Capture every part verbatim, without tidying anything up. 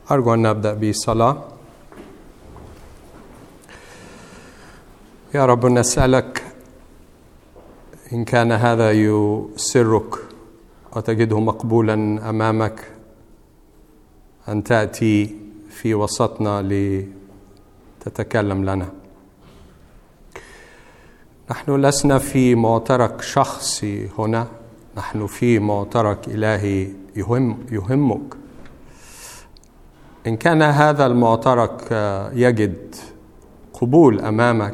أرجو أن نبدأ بصلاة. يا رب نسألك إن كان هذا يسرك وتجده مقبولا أمامك أن تأتي في وسطنا لتتكلم لنا. نحن لسنا في معترك شخصي هنا، نحن في معترك إلهي يهم يهمك. إن كان هذا المعترك يجد قبول أمامك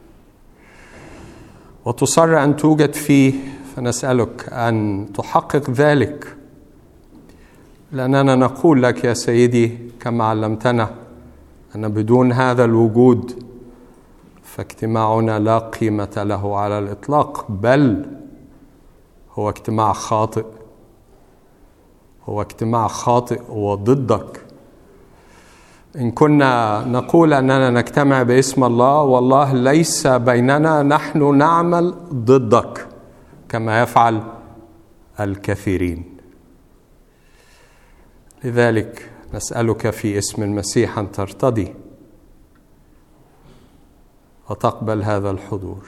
وتصر أن توجد فيه، فنسألك أن تحقق ذلك، لأننا نقول لك يا سيدي كما علمتنا أن بدون هذا الوجود فاجتماعنا لا قيمة له على الإطلاق، بل هو اجتماع خاطئ، هو اجتماع خاطئ وضدك. إن كنا نقول أننا نجتمع باسم الله والله ليس بيننا، نحن نعمل ضدك كما يفعل الكثيرين. لذلك نسألك في اسم المسيح أن ترتضي وتقبل هذا الحضور.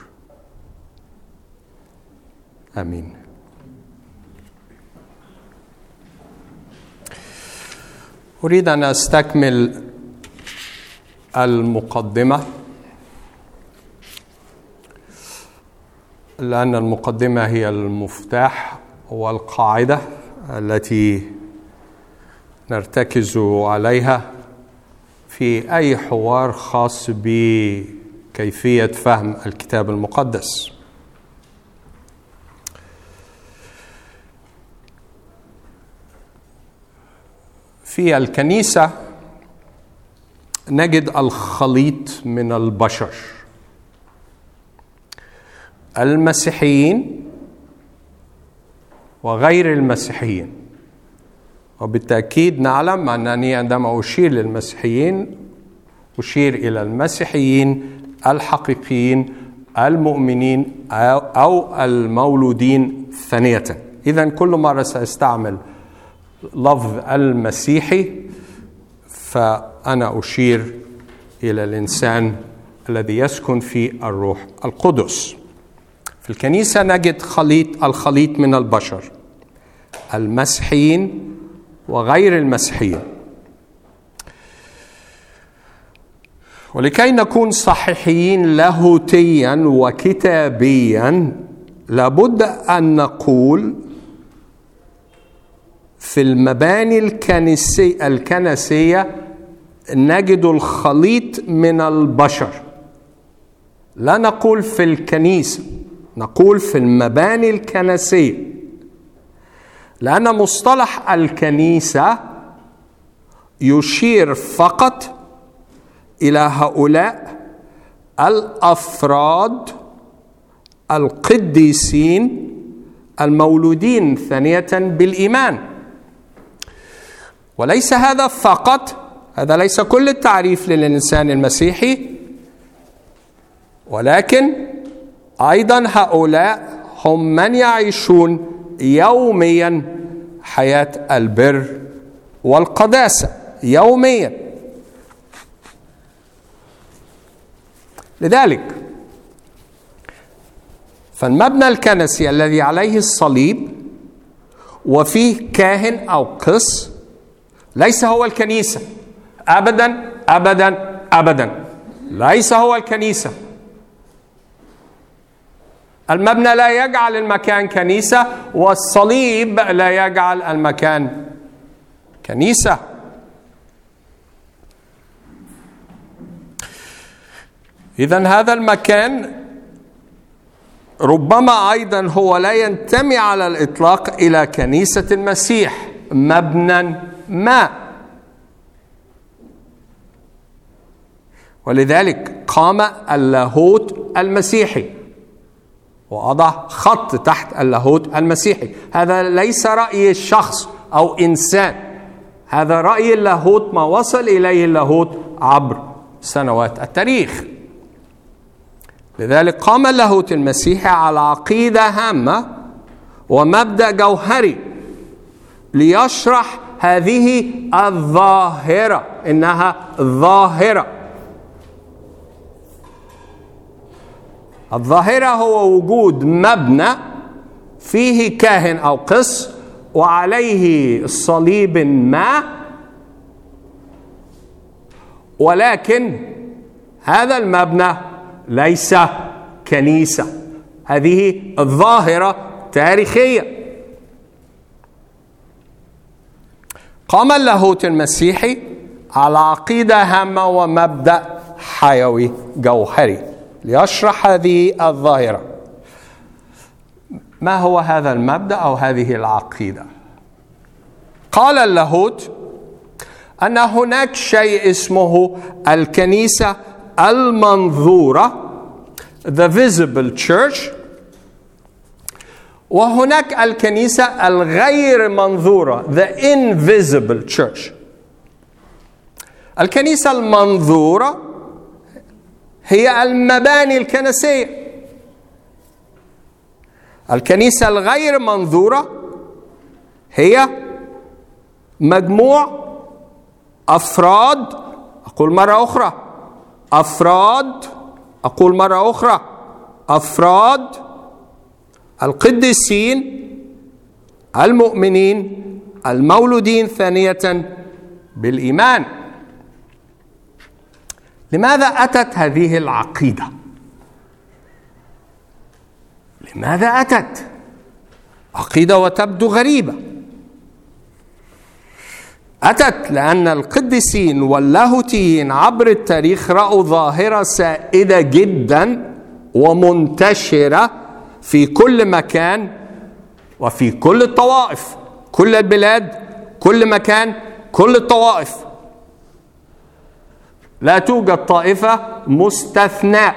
آمين. أريد أن أستكمل المقدمة، لأن المقدمة هي المفتاح والقاعدة التي نرتكز عليها في أي حوار خاص بكيفية فهم الكتاب المقدس. في الكنيسة نجد الخليط من البشر، المسيحيين وغير المسيحيين. وبالتأكيد نعلم أنني عندما أشير للمسيحيين أشير إلى المسيحيين الحقيقيين المؤمنين أو المولودين ثانية. إذن كل مرة سأستعمل لفظ المسيحي فأنا أشير إلى الإنسان الذي يسكن في الروح القدس. في الكنيسة نجد خليط الخليط من البشر، المسيحيين وغير المسيحيين. ولكي نكون صحيحين لاهوتيا وكتابيا لابد أن نقول في المباني الكنسية الكنسية نجد الخليط من البشر. لا نقول في الكنيسة، نقول في المباني الكنسية، لأن مصطلح الكنيسة يشير فقط إلى هؤلاء الأفراد القديسين المولودين ثانية بالإيمان. وليس هذا فقط، هذا ليس كل التعريف للإنسان المسيحي، ولكن أيضا هؤلاء هم من يعيشون يوميا حياة البر والقداسة يوميا. لذلك فالمبنى الكنسي الذي عليه الصليب وفيه كاهن أو قس ليس هو الكنيسة أبدا أبدا أبدا، ليس هو الكنيسة. المبنى لا يجعل المكان كنيسة، والصليب لا يجعل المكان كنيسة. إذن هذا المكان ربما أيضا هو لا ينتمي على الإطلاق إلى كنيسة المسيح، مبنى ما. ولذلك قام اللاهوت المسيحي وأضع خط تحت اللاهوت المسيحي. هذا ليس رأي الشخص أو إنسان، هذا رأي اللاهوت، ما وصل إليه اللاهوت عبر سنوات التاريخ. لذلك قام اللاهوت المسيحي على عقيدة هامة ومبدأ جوهري ليشرح هذه الظاهرة، إنها ظاهرة. الظاهرة هو وجود مبنى فيه كاهن أو قس وعليه صليب ما، ولكن هذا المبنى ليس كنيسة. هذه الظاهرة تاريخية. قام اللاهوت المسيحي على عقيدة هامة ومبدأ حيوي جوهري ليشرح هذه الظاهرة. ما هو هذا المبدأ أو هذه العقيدة؟ قال اللاهوت أن هناك شيء اسمه الكنيسة المنظورة the visible church، وهناك الكنيسة الغير منظورة the invisible church. الكنيسة المنظورة هي المباني الكنسية. الكنيسة الغير منظورة هي مجموع أفراد، أقول مرة أخرى أفراد أقول مرة أخرى أفراد القديسين المؤمنين المولودين ثانية بالإيمان. لماذا أتت هذه العقيدة؟ لماذا أتت عقيدة وتبدو غريبة؟ أتت لأن القديسين واللاهوتيين عبر التاريخ رأوا ظاهرة سائدة جدا ومنتشرة في كل مكان وفي كل الطوائف، كل البلاد، كل مكان، كل الطوائف، لا توجد طائفة مستثناء.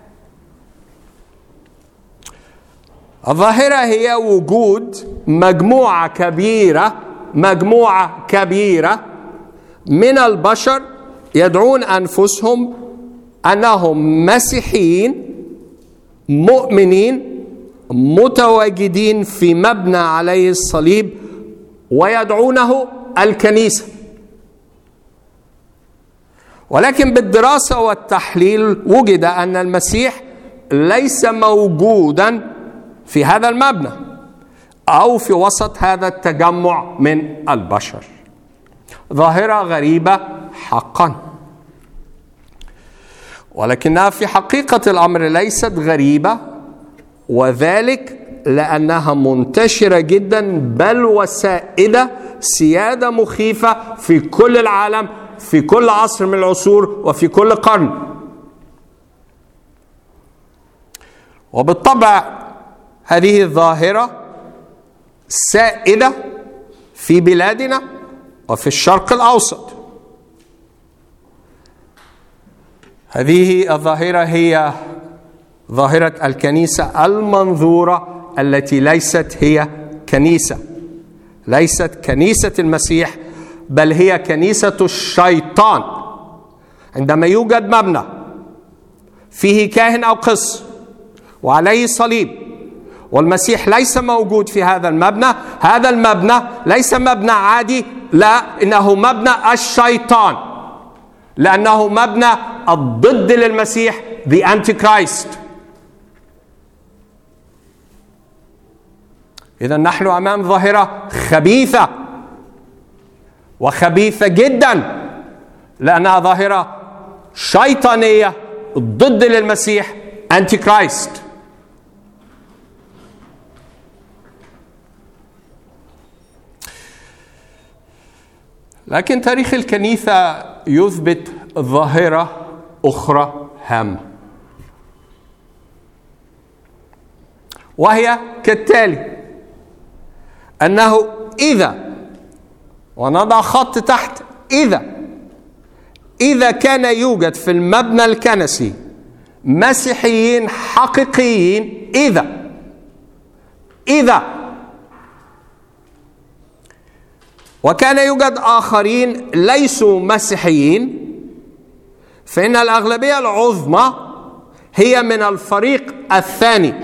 الظاهرة هي وجود مجموعة كبيرة مجموعة كبيرة من البشر يدعون أنفسهم أنهم مسيحيين مؤمنين متواجدين في مبنى عليه الصليب ويدعونه الكنيسة. ولكن بالدراسة والتحليل وجد أن المسيح ليس موجودا في هذا المبنى أو في وسط هذا التجمع من البشر. ظاهرة غريبة حقا، ولكنها في حقيقة الأمر ليست غريبة، وذلك لأنها منتشرة جدا بل وسائدة سيادة مخيفة في كل العالم في كل عصر من العصور وفي كل قرن. وبالطبع هذه الظاهرة سائدة في بلادنا وفي الشرق الأوسط. هذه الظاهرة هي ظاهرة الكنيسة المنظورة التي ليست هي كنيسة، ليست كنيسة المسيح، بل هي كنيسة الشيطان. عندما يوجد مبنى فيه كاهن أو قس وعليه صليب والمسيح ليس موجود في هذا المبنى، هذا المبنى ليس مبنى عادي، لا، إنه مبنى الشيطان، لأنه مبنى الضد للمسيح the Antichrist. إذن نحن أمام ظاهرة خبيثة وخبيثة جدا، لأنها ظاهرة شيطانية ضد للمسيح Antichrist. لكن تاريخ الكنيسة يثبت ظاهرة أخرى هامة، وهي كالتالي: أنه إذا، ونضع خط تحت إذا، إذا كان يوجد في المبنى الكنسي مسيحيين حقيقيين، إذا إذا وكان يوجد آخرين ليسوا مسيحيين، فإن الأغلبية العظمى هي من الفريق الثاني،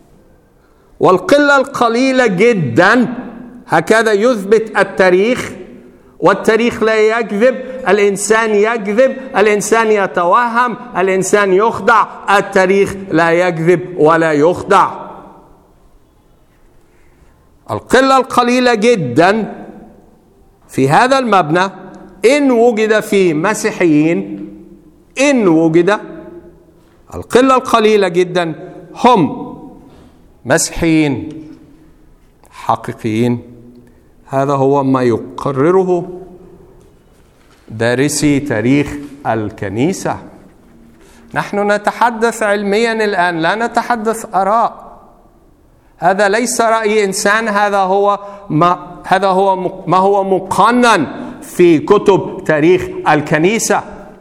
والقلة القليلة جدا، هكذا يثبت التاريخ، والتاريخ لا يكذب، الإنسان يكذب، الإنسان يتوهم، الإنسان يخدع، التاريخ لا يكذب ولا يخدع. القلة القليلة جدا في هذا المبنى إن وجد فيه مسيحيين، إن وجد القلة القليلة جدا هم مسيحيين حقيقيين. هذا هو ما يقرره دارسي تاريخ الكنيسة. نحن نتحدث علميا الآن، لا نتحدث آراء. هذا ليس رأي إنسان، هذا هو ما هذا هو ما هو مقنن في كتب تاريخ الكنيسة.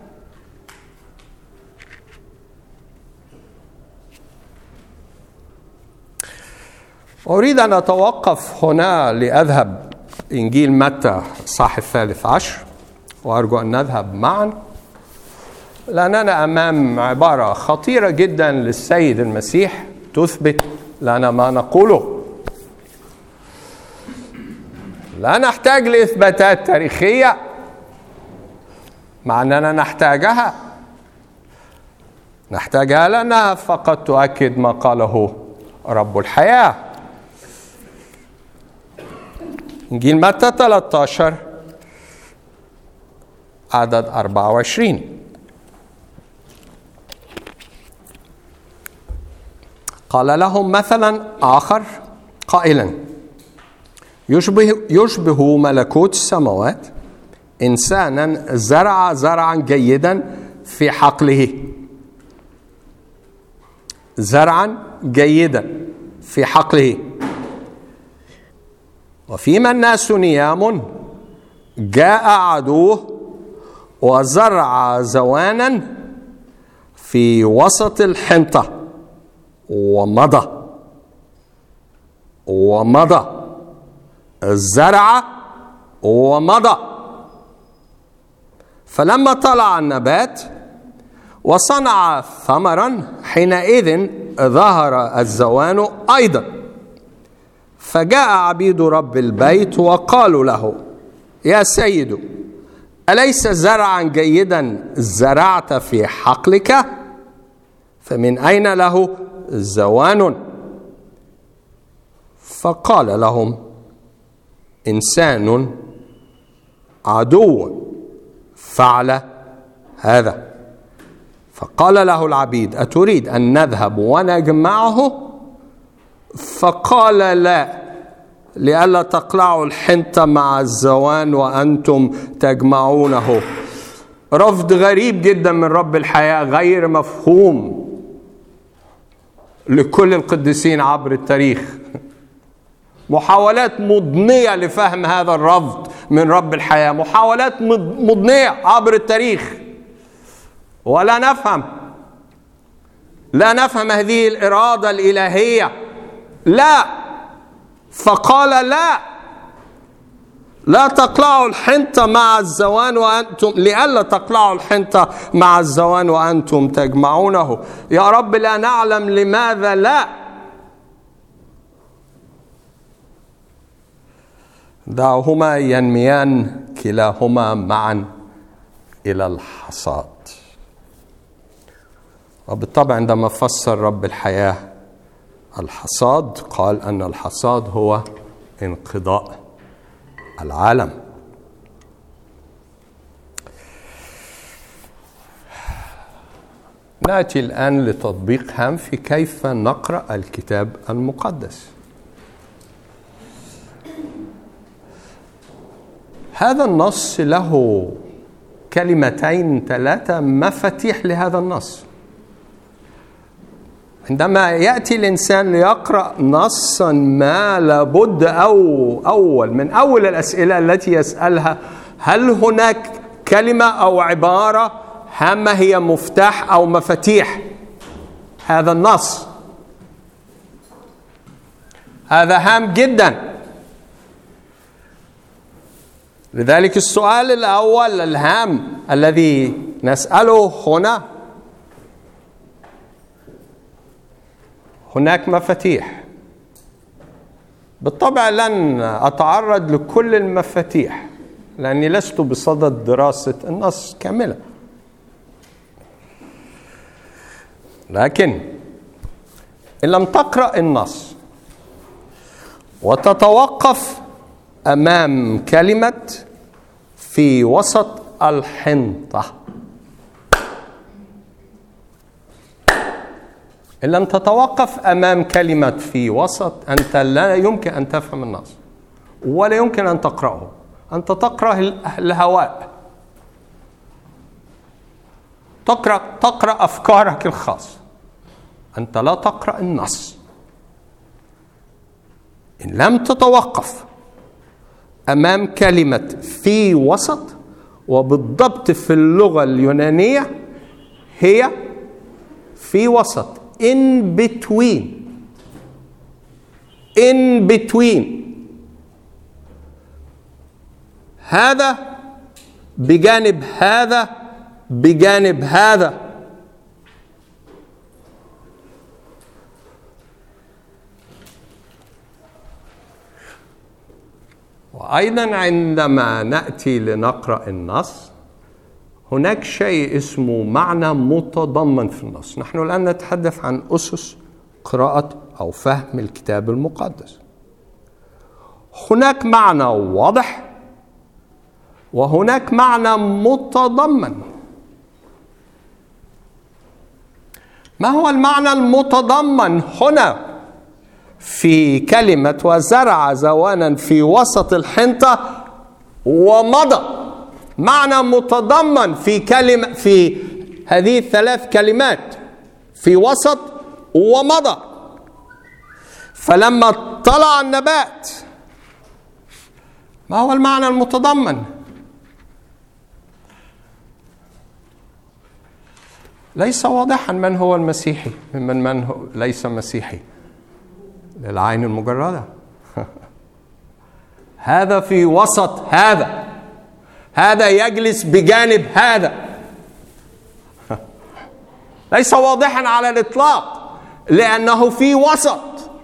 أريد أن أتوقف هنا لأذهب إنجيل متى صح الثالث عشر، وأرجو أن نذهب معا، لأننا أمام عبارة خطيرة جدا للسيد المسيح تثبت لنا ما نقوله. لا نحتاج لإثباتات تاريخية مع أننا نحتاجها، نحتاجها لأنها فقط تؤكد ما قاله رب الحياة. إنجيل متى ثلاثة عشر عدد أربعة وعشرين، قال لهم مثلا آخر قائلا يشبه, يشبه ملكوت السماوات إنسانا زرع زرعا جيدا في حقله. زرعا جيدا في حقله وفيما الناس نيام جاء عدوه وزرع زوانا في وسط الحنطة ومضى ومضى الزرع ومضى. فلما طلع النبات وصنع ثمرا حينئذ ظهر الزوان أيضا. فجاء عبيد رب البيت وقالوا له يا سيد أليس زرعا جيدا زرعت في حقلك؟ فمن أين له زوان؟ فقال لهم إنسان عدو فعل هذا. فقال له العبيد أتريد أن نذهب ونجمعه؟ فقال لا، لئلا تقلعوا الحنطة مع الزوان وأنتم تجمعونه. رفض غريب جدا من رب الحياة، غير مفهوم لكل القديسين عبر التاريخ. محاولات مضنية لفهم هذا الرفض من رب الحياة، محاولات مضنية عبر التاريخ، ولا نفهم لا نفهم هذه الإرادة الإلهية. لا، فقال لا لا تقلعوا الحنطة مع الزوان وأنتم لئلا تقلعوا الحنطة مع الزوان وأنتم تجمعونه. يا رب لا نعلم لماذا لا. دعوهما ينميان كلاهما معا إلى الحصاد. وبالطبع عندما فسر رب الحياة الحصاد قال أن الحصاد هو انقضاء العالم. نأتي الآن لتطبيق هام في كيف نقرأ الكتاب المقدس. هذا النص له كلمتين ثلاثة مفاتيح لهذا النص. عندما يأتي الإنسان ليقرأ نصا ما لابد أو أول من أول الأسئلة التي يسألها هل هناك كلمة أو عبارة هامة هي مفتاح أو مفاتيح هذا النص. هذا هام جدا. لذلك السؤال الأول الهام الذي نسأله هنا، هناك مفاتيح. بالطبع لن أتعرض لكل المفاتيح، لأني لست بصدد دراسة النص كاملة، لكن إن لم تقرأ النص وتتوقف أمام كلمة في وسط الحنطة، إن لم تتوقف أمام كلمة في وسط، أنت لا يمكن أن تفهم النص ولا يمكن أن تقرأه. أنت تقرأ الهواء، تقرأ تقرأ أفكارك الخاصة، أنت لا تقرأ النص. إن لم تتوقف أمام كلمة في وسط، وبالضبط في اللغة اليونانية هي في وسط، in between in between، هذا بجانب هذا بجانب هذا. وأيضا عندما نأتي لنقرأ النص هناك شيء اسمه معنى متضمن في النص. نحن الآن نتحدث عن أسس قراءة أو فهم الكتاب المقدس. هناك معنى واضح وهناك معنى متضمن. ما هو المعنى المتضمن هنا في كلمة وزرع زوانا في وسط الحنطة ومضى؟ معنى متضمن في كلمة في هذه الثلاث كلمات، في وسط ومضى. فلما طلع النبات، ما هو المعنى المتضمن؟ ليس واضحا من هو المسيحي ممن من هو ليس مسيحي للعين المجردة. هذا في وسط هذا، هذا يجلس بجانب هذا، ليس واضحا على الإطلاق، لأنه في وسط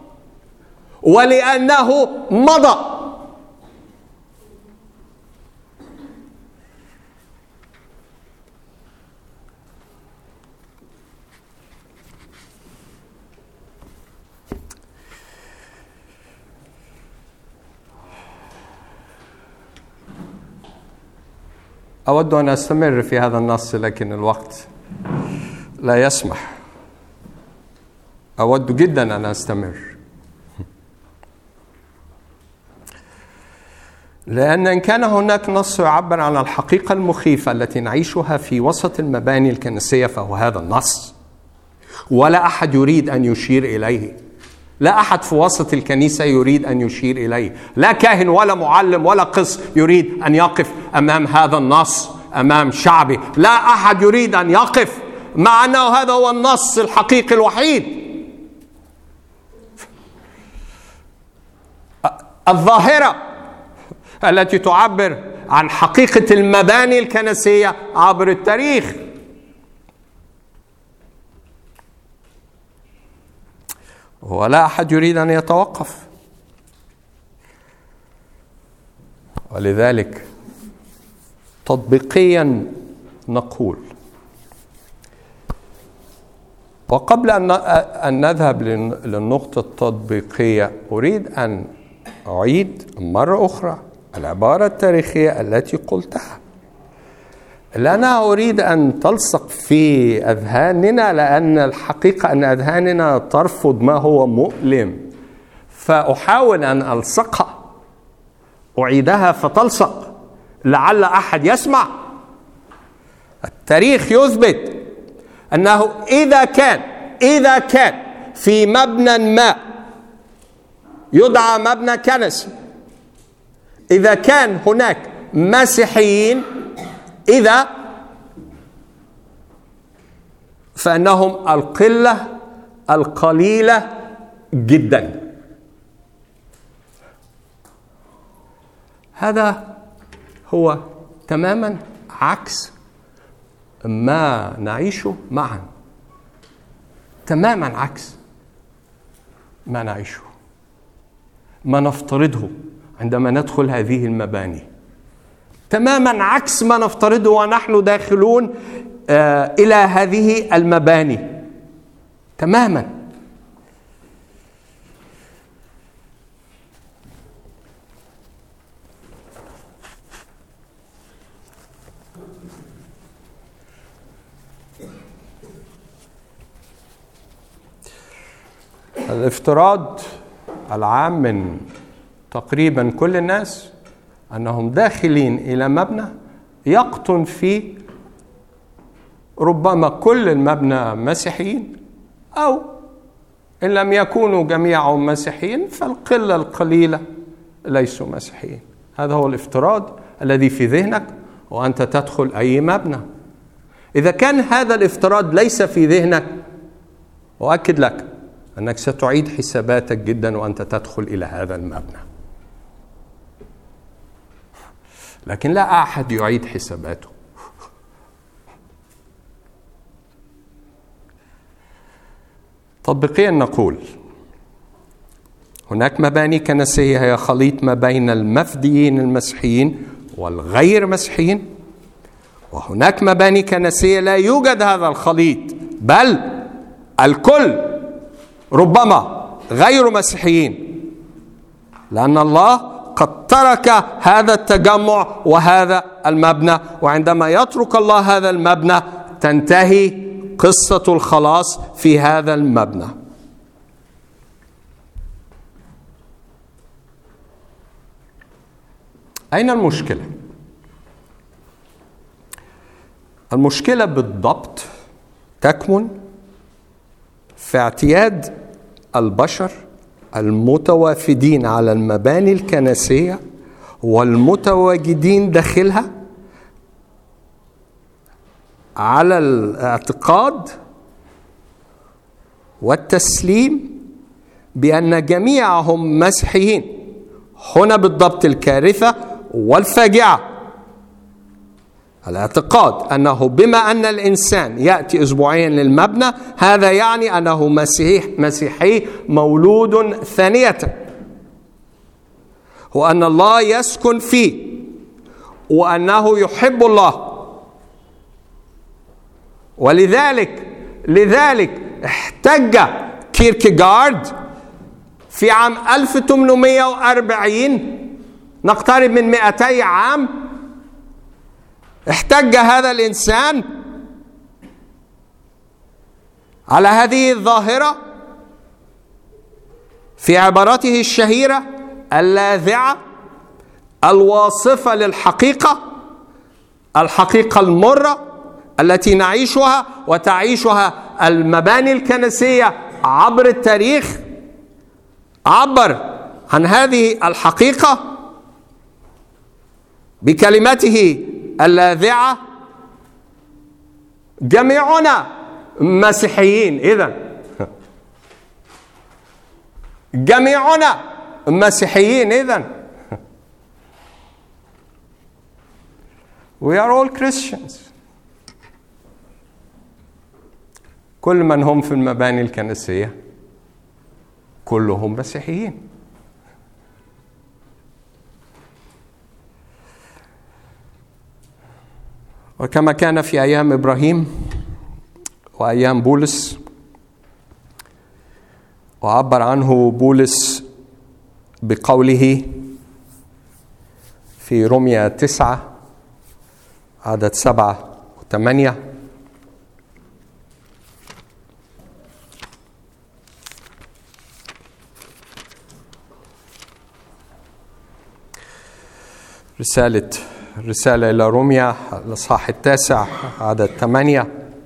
ولأنه مضى. أود أن أستمر في هذا النص لكن الوقت لا يسمح. أود جدا أن أستمر، لأن إن كان هناك نص يعبر عن الحقيقة المخيفة التي نعيشها في وسط المباني الكنسية فهو هذا النص، ولا أحد يريد أن يشير إليه. لا أحد في وسط الكنيسة يريد أن يشير إليه، لا كاهن ولا معلم ولا قس يريد أن يقف أمام هذا النص أمام شعبه. لا أحد يريد أن يقف، مع أنه هذا هو النص الحقيقي الوحيد. الظاهرة التي تعبر عن حقيقة المباني الكنسية عبر التاريخ. ولا أحد يريد أن يتوقف، ولذلك تطبيقيا نقول، وقبل أن نذهب للنقطة التطبيقية أريد أن أعيد مرة أخرى العبارة التاريخية التي قلتها، لأنها أريد أن تلصق في أذهاننا، لأن الحقيقة أن أذهاننا ترفض ما هو مؤلم، فأحاول أن ألصقها، أعيدها فتلصق لعل أحد يسمع. التاريخ يثبت أنه إذا كان إذا كان في مبنى ما يدعى مبنى كنسي، إذا كان هناك مسيحيين، إذا فإنهم القلة القليلة جدا. هذا هو تماما عكس ما نعيشه معا، تماما عكس ما نعيشه، ما نفترضه عندما ندخل هذه المباني، تماما عكس ما نفترضه ونحن داخلون آه إلى هذه المباني تماما. الافتراض العام من تقريبا كل الناس أنهم داخلين إلى مبنى يقطن فيه ربما كل المبنى مسيحيين، أو إن لم يكونوا جميعهم مسيحيين فالقلة القليلة ليسوا مسيحيين. هذا هو الافتراض الذي في ذهنك وأنت تدخل أي مبنى. إذا كان هذا الافتراض ليس في ذهنك، أؤكد لك أنك ستعيد حساباتك جدا وأنت تدخل إلى هذا المبنى. لكن لا أحد يعيد حساباته. تطبيقيا نقول هناك مباني كنسية هي خليط ما بين المفديين المسيحيين والغير مسيحيين، وهناك مباني كنسية لا يوجد هذا الخليط، بل الكل ربما غير مسيحيين، لأن الله قد ترك هذا التجمع وهذا المبنى، وعندما يترك الله هذا المبنى تنتهي قصة الخلاص في هذا المبنى. أين المشكلة؟ المشكلة بالضبط تكمن في اعتياد البشر المتوافدين على المباني الكنسية والمتواجدين داخلها على الاعتقاد والتسليم بأن جميعهم مسيحيين. هنا بالضبط الكارثة والفاجعة. الاعتقاد أنه بما أن الإنسان يأتي أسبوعيا للمبنى هذا يعني أنه مسيح مسيحي مولود ثانية، وأن الله يسكن فيه، وأنه يحب الله. ولذلك لذلك احتج كيركيغارد في عام ألف وثمانمائة وأربعين، نقترب من مئتي عام، احتج هذا الإنسان على هذه الظاهرة في عبارته الشهيرة اللاذعة الواصفة للحقيقة، الحقيقة المرة التي نعيشها وتعيشها المباني الكنسية عبر التاريخ. عبر عن هذه الحقيقة بكلمته اللاذعة: جميعنا مسيحيين. إذن جميعنا مسيحيين. إذن we are all Christians. كل من هم في المباني الكنسية كلهم مسيحيين. وكما كان في أيام إبراهيم وأيام بولس، وعبر عنه بولس بقوله في رومية تسعة عدد سبعة وثمانية: رسالة رسالة إلى روميا الإصحاح التاسع عدد ثمانية: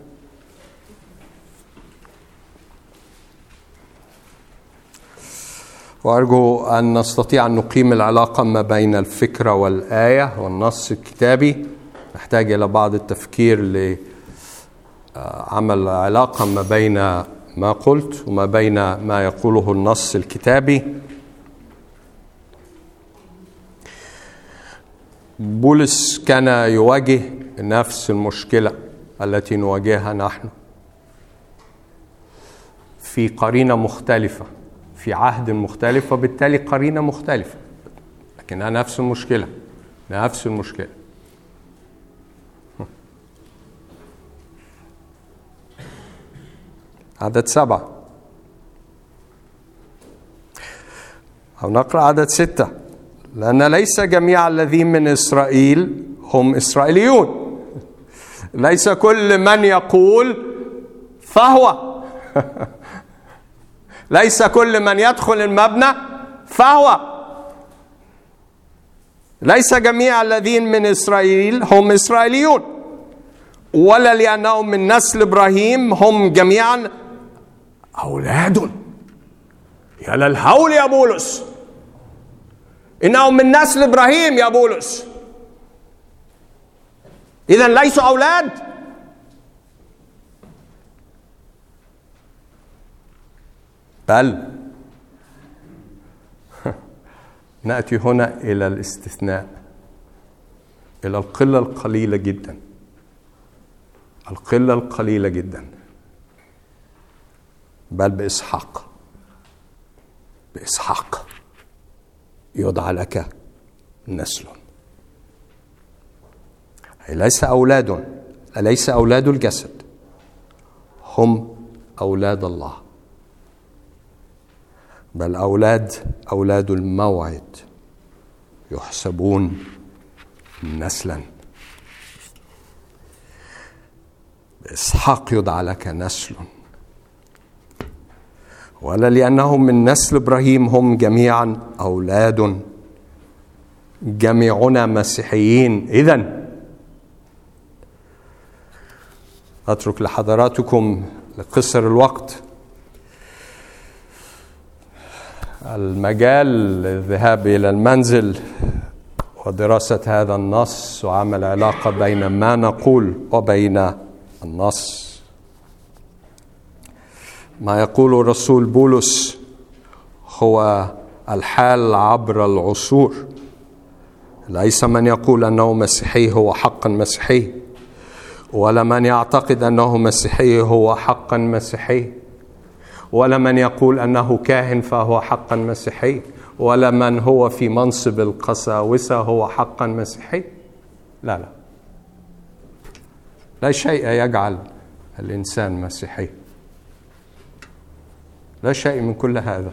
وأرجو أن نستطيع أن نقيم العلاقة ما بين الفكرة والآية والنص الكتابي. نحتاج إلى بعض التفكير لعمل علاقة ما بين ما قلت وما بين ما يقوله النص الكتابي. بولس كان يواجه نفس المشكلة التي نواجهها نحن في قرينة مختلفة، في عهد مختلف، وبالتالي قرينة مختلفة، لكنها نفس المشكلة نفس المشكلة عدد سبعة. أو نقرأ عدد ستة. لأن ليس جميع الذين من إسرائيل هم إسرائيليون. ليس كل من يقول فهو. ليس كل من يدخل المبنى فهو. ليس جميع الذين من إسرائيل هم إسرائيليون، ولا لأنهم من نسل إبراهيم هم جميعا أولاد. يا للهول يا بولس، إنهم من نسل إبراهيم يا بولس، إذن ليسوا أولاد؟ بل نأتي هنا إلى الاستثناء، إلى القلة القليلة جدا، القلة القليلة جدا. بل بإسحاق، بإسحاق يدعى لك نسل. ليس أولاد، ليس أولاد الجسد، هم أولاد الله، بل أولاد أولاد الموعد يحسبون نسلا. بإسحاق يدعى لك نسل. ولا لأنهم من نسل إبراهيم هم جميعا أولاد، جميعنا مسيحيين. إذن أترك لحضراتكم لقصر الوقت المجال للذهاب إلى المنزل ودراسة هذا النص وعمل علاقة بين ما نقول وبين النص. ما يقوله الرسول بولس هو الحال عبر العصور. ليس من يقول أنه مسيحي هو حقا مسيحي، ولا من يعتقد أنه مسيحي هو حقا مسيحي، ولا من يقول أنه كاهن فهو حقا مسيحي، ولا من هو في منصب القساوسة هو حقا مسيحي. لا لا، لا شيء يجعل الإنسان مسيحي، لا شيء من كل هذا.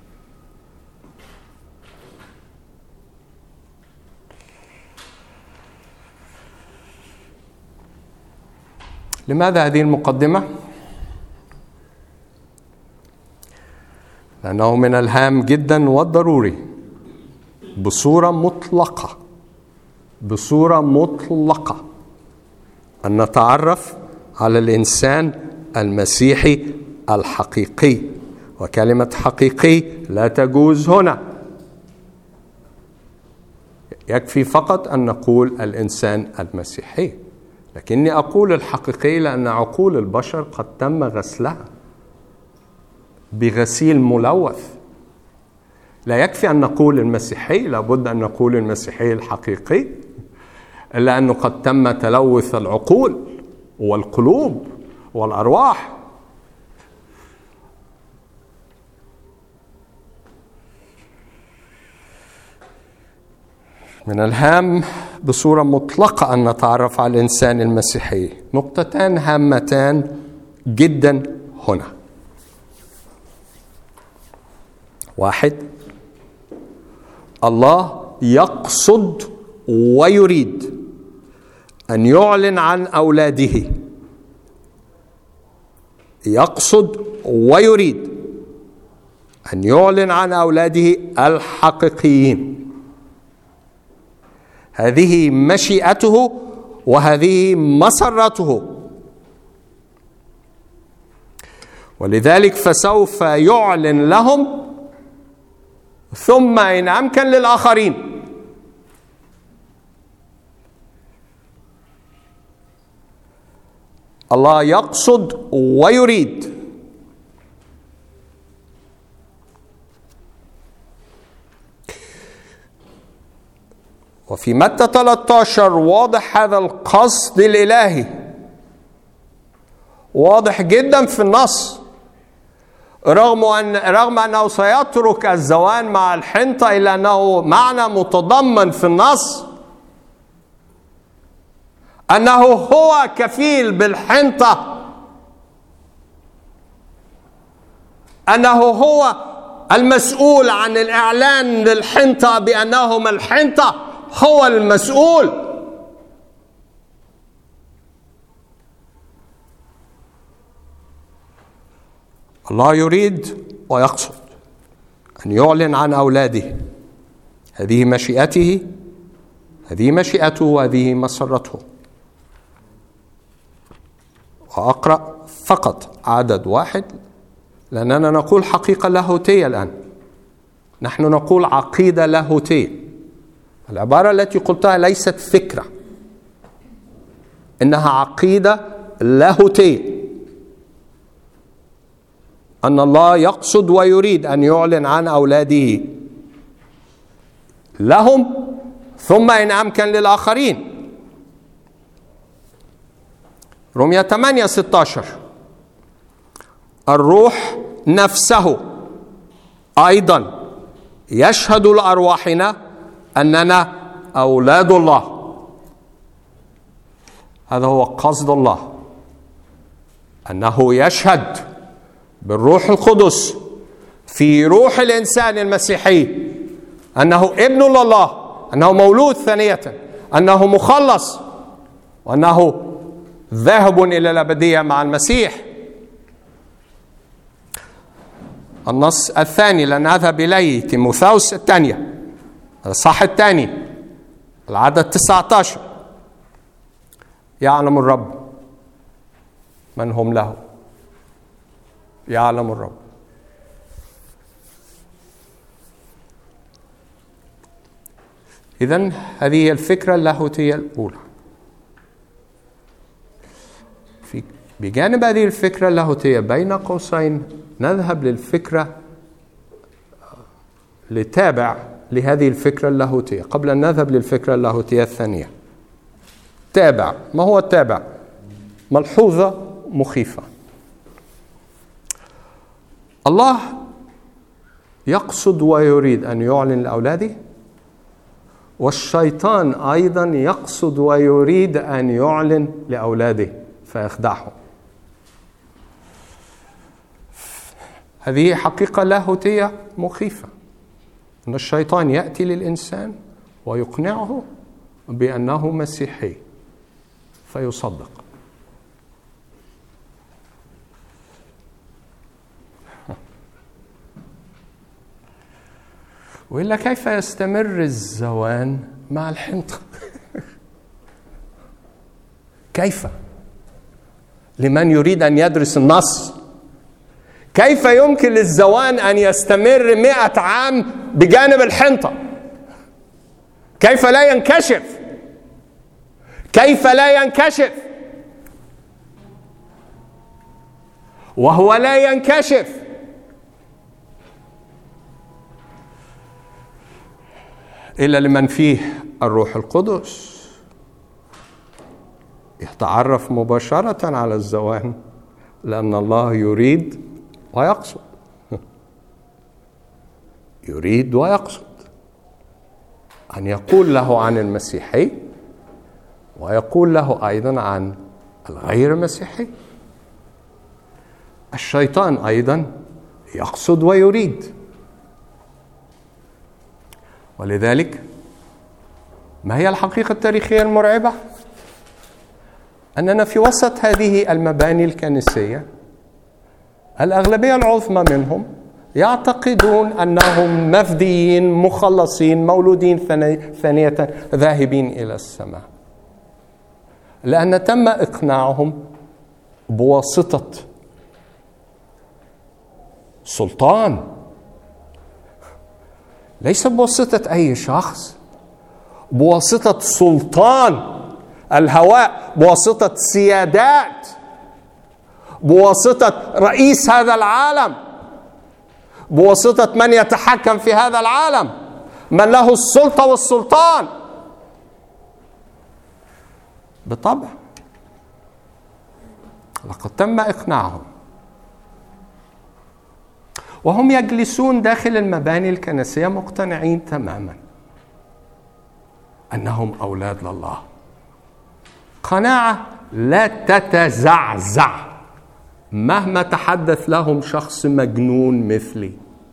لماذا هذه المقدمة؟ لأنه من الهام جدا والضروري بصورة مطلقة بصورة مطلقة أن نتعرف على الإنسان المسيحي الحقيقي. وكلمة حقيقي لا تجوز هنا، يكفي فقط أن نقول الإنسان المسيحي. لكني أقول الحقيقي لأن عقول البشر قد تم غسلها بغسيل ملوث. لا يكفي أن نقول المسيحي، لابد أن نقول المسيحي الحقيقي، إلا أنه قد تم تلوث العقول والقلوب والأرواح. من الهام بصورة مطلقة أن نتعرف على الإنسان المسيحي. نقطتان هامتان جدا هنا. واحد، الله يقصد ويريد أن يعلن عن أولاده. يقصد ويريد أن يعلن عن أولاده الحقيقيين. هذه مشيئته وهذه مسرته. ولذلك فسوف يعلن لهم ثم إن أمكن للآخرين. الله يقصد ويريد. وفي متى ثلاثة عشر واضح هذا القصد الإلهي، واضح جدا في النص. رغم أن رغم أنه سيترك الزوان مع الحنطة، إلا أنه معنى متضمن في النص أنه هو كفيل بالحنطة. أنه هو المسؤول عن الإعلان للحنطة بأنهم الحنطة، هو المسؤول. الله يريد ويقصد أن يعلن عن أولاده. هذه مشيئته، هذه مشيئته، وهذه مسرته. وأقرأ فقط عدد واحد لأننا نقول حقيقة لاهوتية الآن. نحن نقول عقيدة لاهوتية. العبارة التي قلتها ليست فكرة، إنها عقيدة لاهوتية، أن الله يقصد ويريد أن يعلن عن أولاده لهم ثم إن أمكن للآخرين. رومية ثمانية ستة عشر: الروح نفسه أيضا يشهد لأرواحنا أننا أولاد الله. هذا هو قصد الله، أنه يشهد بالروح القدس في روح الإنسان المسيحي أنه ابن لله، أنه مولود ثانية، أنه مخلص، وأنه ذاهب إلى الأبدية مع المسيح. النص الثاني لن أذهب إليه، تيموثاوس الثانية الصح الثاني العدد تسعة عشر: يعلم الرب من هم له. يعلم الرب. إذن هذه هي الفكرة اللاهوتية الأولى. في بجانب هذه الفكرة اللاهوتية بين قوسين نذهب للفكرة لتابع لهذه الفكرة اللاهوتية قبل أن نذهب للفكرة اللاهوتية الثانية. تابع. ما هو التابع؟ ملحوظة مخيفة. الله يقصد ويريد أن يعلن لأولاده، والشيطان أيضا يقصد ويريد أن يعلن لأولاده فيخدعهم. هذه حقيقة لاهوتية مخيفة، أن الشيطان يأتي للإنسان ويقنعه بأنه مسيحي فيصدق. وإلا كيف يستمر الزوان مع الحنطة؟ كيف؟ لمن يريد أن يدرس النص، كيف يمكن للزوان أن يستمر مئة عام بجانب الحنطة؟ كيف لا ينكشف؟ كيف لا ينكشف؟ وهو لا ينكشف. إلا لمن فيه الروح القدس يتعرف مباشرة على الزوان، لأن الله يريد ويقصد. يريد ويقصد أن يقول له عن المسيحي ويقول له أيضا عن الغير مسيحي. الشيطان أيضا يقصد ويريد. ولذلك ما هي الحقيقة التاريخية المرعبة؟ أننا في وسط هذه المباني الكنسية الأغلبية العظمى منهم يعتقدون أنهم مفديين مخلصين مولودين ثانية ذاهبين إلى السماء، لأن تم إقناعهم بواسطة سلطان، ليس بواسطة أي شخص، بواسطة سلطان الهواء، بواسطة سيادات، بواسطة رئيس هذا العالم، بواسطة من يتحكم في هذا العالم، من له السلطة والسلطان. بالطبع لقد تم إقناعهم، وهم يجلسون داخل المباني الكنسية مقتنعين تماما أنهم أولاد لله، قناعة لا تتزعزع مهما تحدث لهم شخص مجنون مثلي،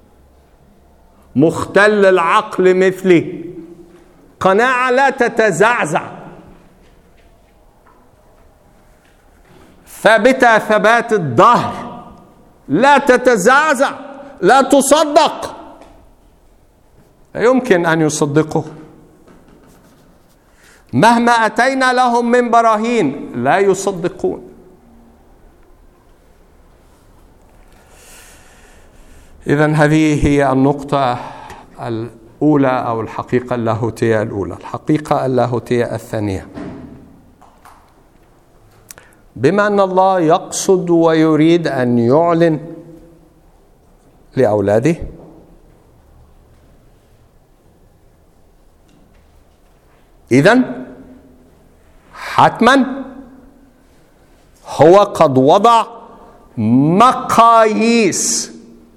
مختل العقل مثلي، قناعة لا تتزعزع، ثابتة ثبات الدهر، لا تتزعزع، لا تصدق، لا يمكن أن يصدقه. مهما أتينا لهم من براهين لا يصدقون. إذن هذه هي النقطة الأولى أو الحقيقة اللاهوتية الأولى. الحقيقة اللاهوتية الثانية، بما أن الله يقصد ويريد أن يعلن لأولاده، إذن حتما هو قد وضع مقاييس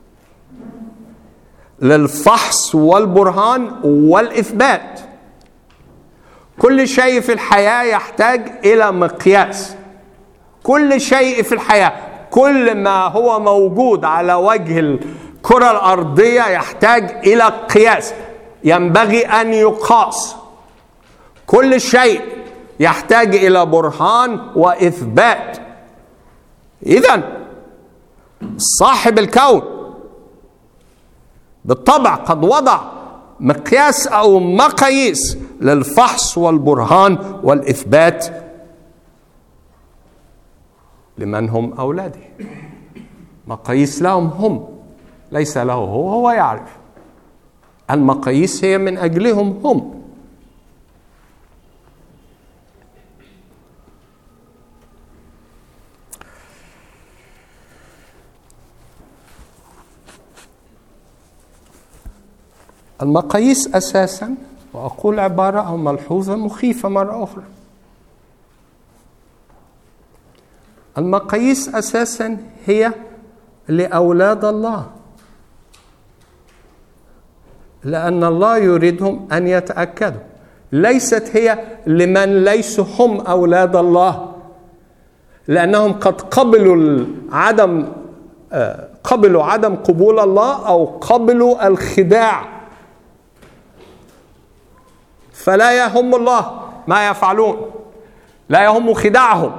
للفحص والبرهان والإثبات. كل شيء في الحياة يحتاج إلى مقياس. كل شيء في الحياة، كل ما هو موجود على وجه الكرة الأرضية يحتاج إلى قياس، ينبغي أن يقاس. كل شيء يحتاج إلى برهان وإثبات. إذن صاحب الكون بالطبع قد وضع مقياس أو مقاييس للفحص والبرهان والإثبات لمن هم أولاده. مقاييس لهم هم، ليس له هو، هو يعرف. المقاييس هي من أجلهم هم. المقاييس أساسا، وأقول عبارة أو ملحوظة مخيفة مرة أخرى، المقاييس أساسا هي لأولاد الله، لأن الله يريدهم أن يتأكدوا. ليست هي لمن ليسوا هم أولاد الله، لأنهم قد قبلوا عدم قبلوا عدم قبول الله أو قبلوا الخداع، فلا يهم الله ما يفعلون، لا يهم خداعهم.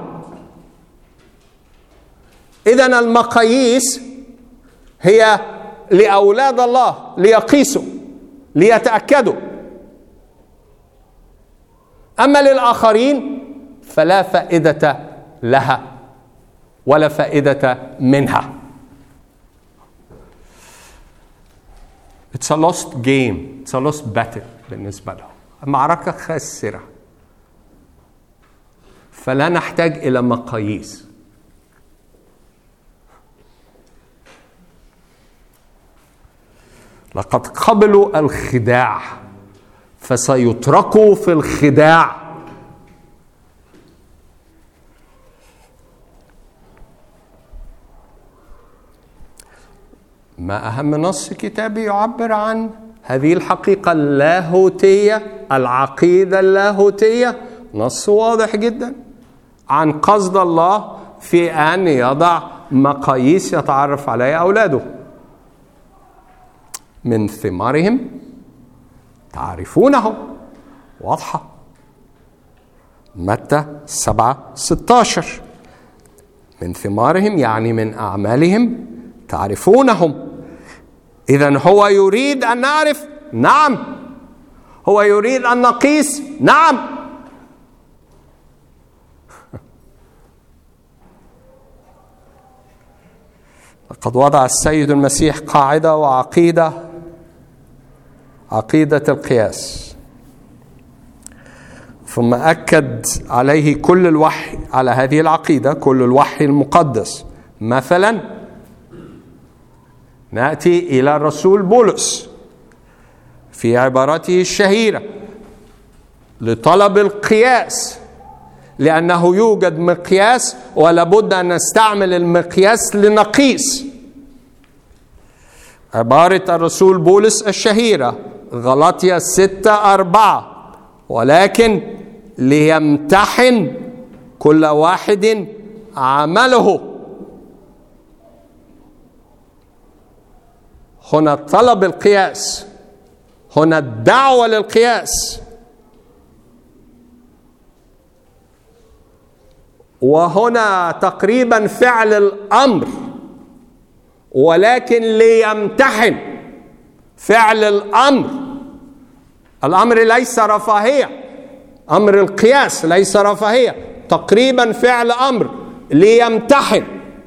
إذن المقاييس هي لأولاد الله ليقيسوا ليتأكدوا. أما للآخرين فلا فائدة لها ولا فائدة منها. It's a lost game, it's a lost battle بالنسبة لهم. معركة خاسرة، فلا نحتاج إلى مقاييس. لقد قبلوا الخداع فسيتركوا في الخداع. ما أهم نص كتابي يعبر عن هذه الحقيقة اللاهوتية، العقيدة اللاهوتية، نص واضح جدا عن قصد الله في أن يضع مقاييس يتعرف عليها أولاده. من ثمارهم تعرفونه، واضحة، متى سبعة ستاشر. من ثمارهم يعني من أعمالهم تعرفونهم. إذن هو يريد أن نعرف، نعم. هو يريد أن نقيس، نعم. لقد وضع السيد المسيح قاعدة وعقيدة، عقيدة القياس، ثم أكد عليه كل الوحي على هذه العقيدة، كل الوحي المقدس. مثلا نأتي إلى الرسول بولس في عبارته الشهيرة لطلب القياس، لأنه يوجد مقياس ولابد أن نستعمل المقياس لنقيس. عبارة الرسول بولس الشهيرة غلاطيا ستة أربعة: ولكن ليمتحن كل واحد عمله هنا طلب القياس، هنا الدعوة للقياس، وهنا تقريبا فعل الأمر، ولكن ليمتحن. فعل الأمر، الأمر ليس رفاهية، أمر القياس ليس رفاهية، تقريبا فعل أمر ليمتحن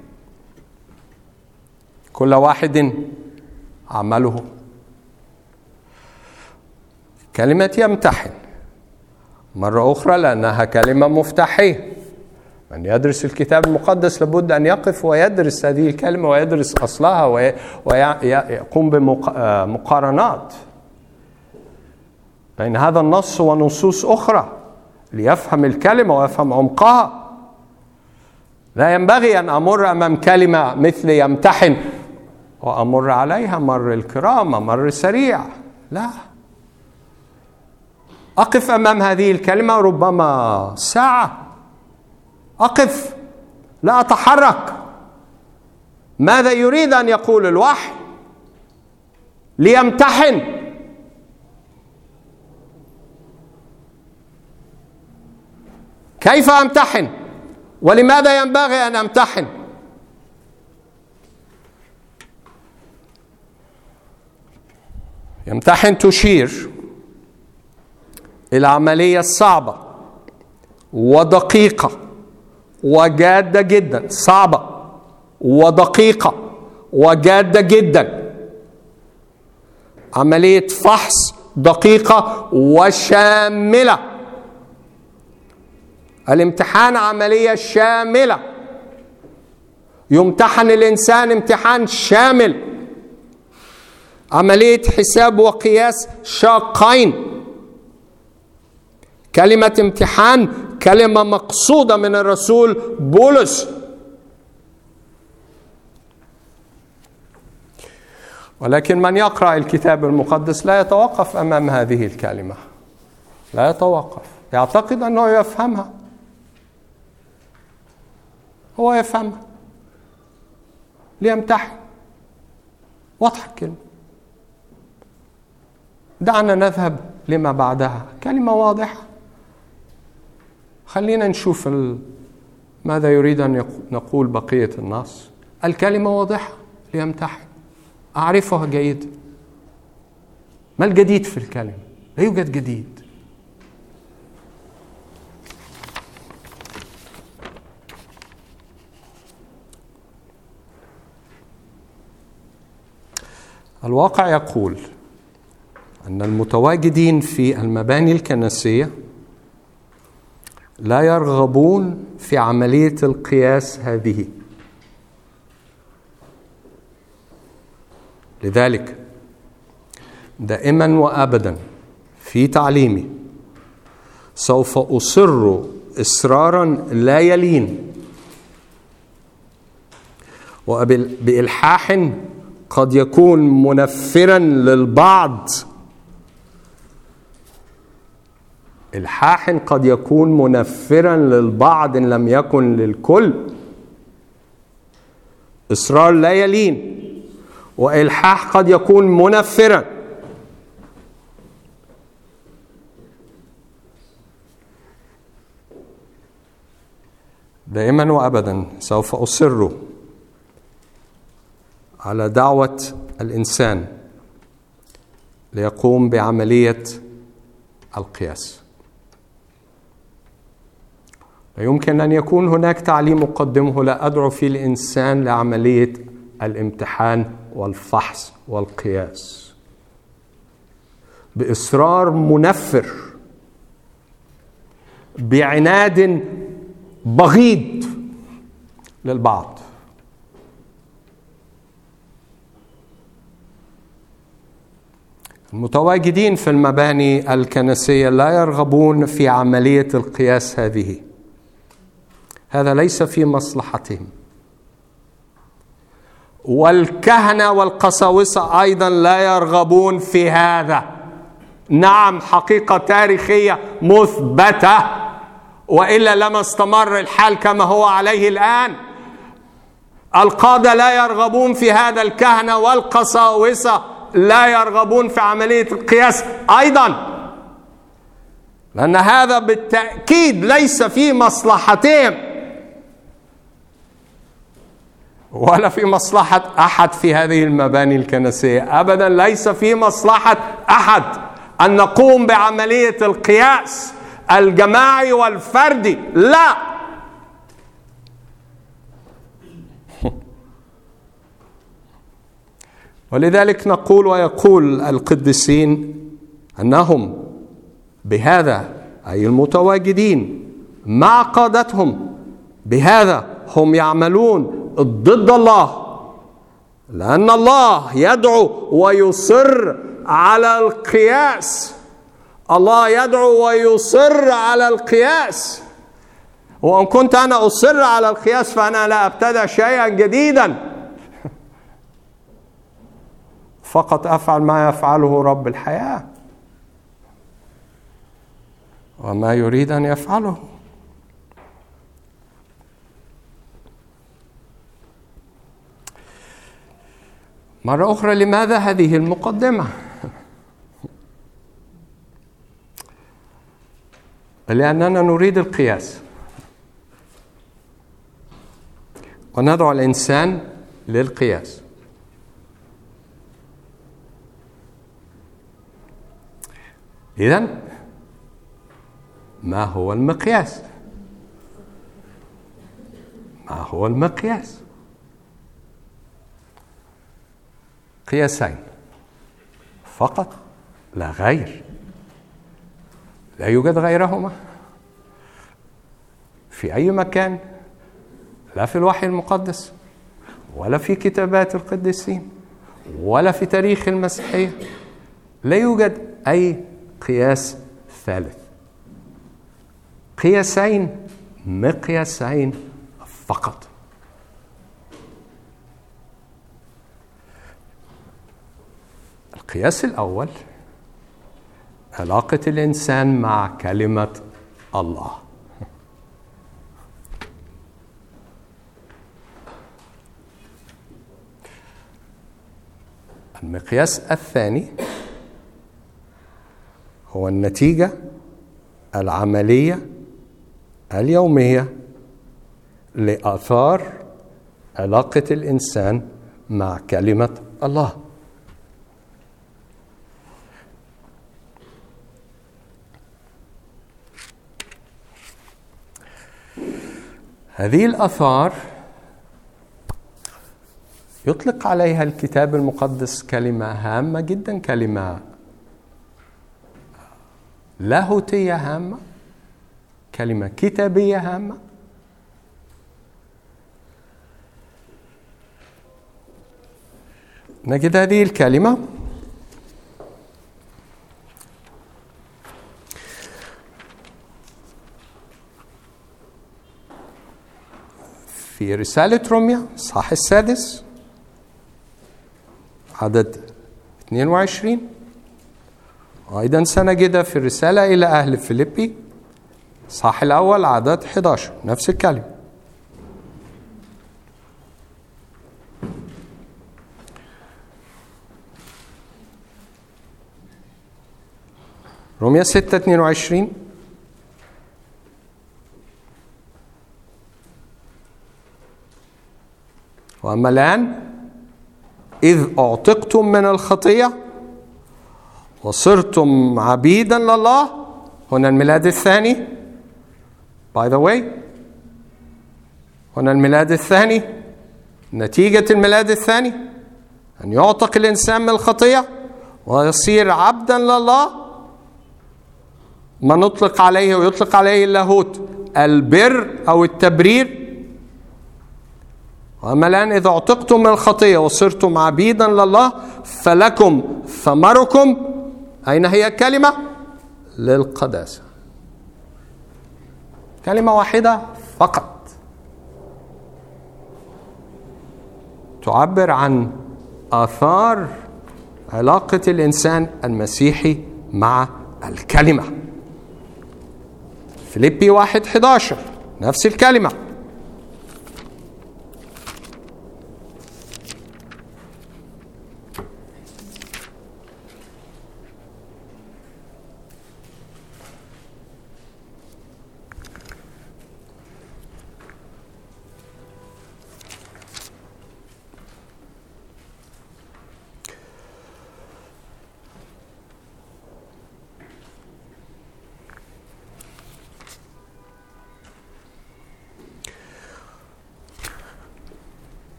كل واحد عمله. كلمة يمتحن مرة أخرى لأنها كلمة مفتاحية. من يدرس الكتاب المقدس لابد أن يقف ويدرس هذه الكلمة ويدرس أصلها ويقوم بمقارنات بين هذا النص ونصوص أخرى ليفهم الكلمة ويفهم عمقها. لا ينبغي أن أمر أمام كلمة مثل يمتحن وأمر عليها مر الكرامة، مر سريع. لا، أقف أمام هذه الكلمة ربما ساعة، أقف لا أتحرك. ماذا يريد أن يقول الوحي؟ ليمتحن. كيف أمتحن؟ ولماذا ينبغي أن أمتحن؟ يمتحن تشير إلى عملية صعبة ودقيقة وجادة جدا. صعبة ودقيقة وجادة جدا، عملية فحص دقيقة وشاملة. الامتحان عملية شاملة، يمتحن الإنسان امتحان شامل، عملية حساب وقياس شاقين. كلمة امتحان كلمة مقصودة من الرسول بولس، ولكن من يقرأ الكتاب المقدس لا يتوقف أمام هذه الكلمة، لا يتوقف، يعتقد أنه يفهمها، هو يفهمها. ليمتحن، واضح الكلمة. دعنا نذهب لما بعدها، كلمة واضحة. خلينا نشوف ماذا يريد أن نقول بقية النص. الكلمة واضحة، ليمتحن، أعرفها جيدا. ما الجديد في الكلمة؟ لا يوجد جديد. الواقع يقول أن المتواجدين في المباني الكنسية لا يرغبون في عملية القياس هذه. لذلك دائما وأبدا في تعليمي سوف أصر إصرارا لا يلين وبإلحاح قد يكون منفرا للبعض، إلحاح قد يكون منفرا للبعض إن لم يكن للكل. إصرار لا يلين وإلحاح قد يكون منفرا. دائما وأبدا سوف أصر على دعوة الإنسان ليقوم بعملية القياس. لا يمكن أن يكون هناك تعليم أقدمه لا أدعو فيه الإنسان لعملية الامتحان والفحص والقياس بإصرار منفر، بعناد بغيض للبعض. المتواجدين في المباني الكنسية لا يرغبون في عملية القياس هذه، هذا ليس في مصلحتهم. والكهنة والقساوسة أيضا لا يرغبون في هذا. نعم، حقيقة تاريخية مثبتة، وإلا لما استمر الحال كما هو عليه الآن. القادة لا يرغبون في هذا، الكهنة والقساوسة لا يرغبون في عملية القياس أيضا، لأن هذا بالتأكيد ليس في مصلحتهم ولا في مصلحة أحد في هذه المباني الكنسية أبدا. ليس في مصلحة أحد أن نقوم بعملية القياس الجماعي والفردي، لا. ولذلك نقول ويقول القديسين أنهم بهذا، أي المتواجدين مع قادتهم، بهذا هم يعملون ضد الله، لأن الله يدعو ويصر على القياس. الله يدعو ويصر على القياس، وإن كنت أنا أصر على القياس فأنا لا أبتدع شيئا جديدا، فقط أفعل ما يفعله رب الحياة وما يريد أن يفعله. مرة أخرى، لماذا هذه المقدمة؟ لأننا نريد القياس وندعو الإنسان للقياس. إذن ما هو المقياس؟ ما هو المقياس؟ قياسين فقط، لا غير، لا يوجد غيرهما في أي مكان، لا في الوحي المقدس ولا في كتابات القديسين ولا في تاريخ المسيحية. لا يوجد أي قياس ثالث. قياسين، مقياسين فقط. القياس الأول علاقة الإنسان مع كلمة الله. المقياس الثاني هو النتيجة العملية اليومية لآثار علاقة الإنسان مع كلمة الله. هذه الآثار يطلق عليها الكتاب المقدس كلمة هامة جدا، كلمة لاهوتية هامة، كلمة كتابية هامة. نجد هذه الكلمة في رسالة روميا صح السادس عدد اثنين وعشرين، وأيضا سنجدها في الرسالة إلى أهل فيليبي صح الأول عدد أحد عشر، نفس الكلمة. روميا ستة اثنين وعشرين، وأما الآن إذ أعتقتم من الخطية وصرتم عبيدا لله. هنا الميلاد الثاني by the way، هنا الميلاد الثاني، نتيجة الميلاد الثاني أن يعتق الإنسان من الخطية ويصير عبدا لله، ما نطلق عليه ويطلق عليه اللاهوت البر أو التبرير. وأما الآن إذا اعتقتم من الخطية وصرتم عبيدا لله فلكم ثمركم، أين هي الكلمة؟ للقداسة. كلمة واحدة فقط تعبر عن آثار علاقة الإنسان المسيحي مع الكلمة. فيليبي واحد أحد عشر نفس الكلمة.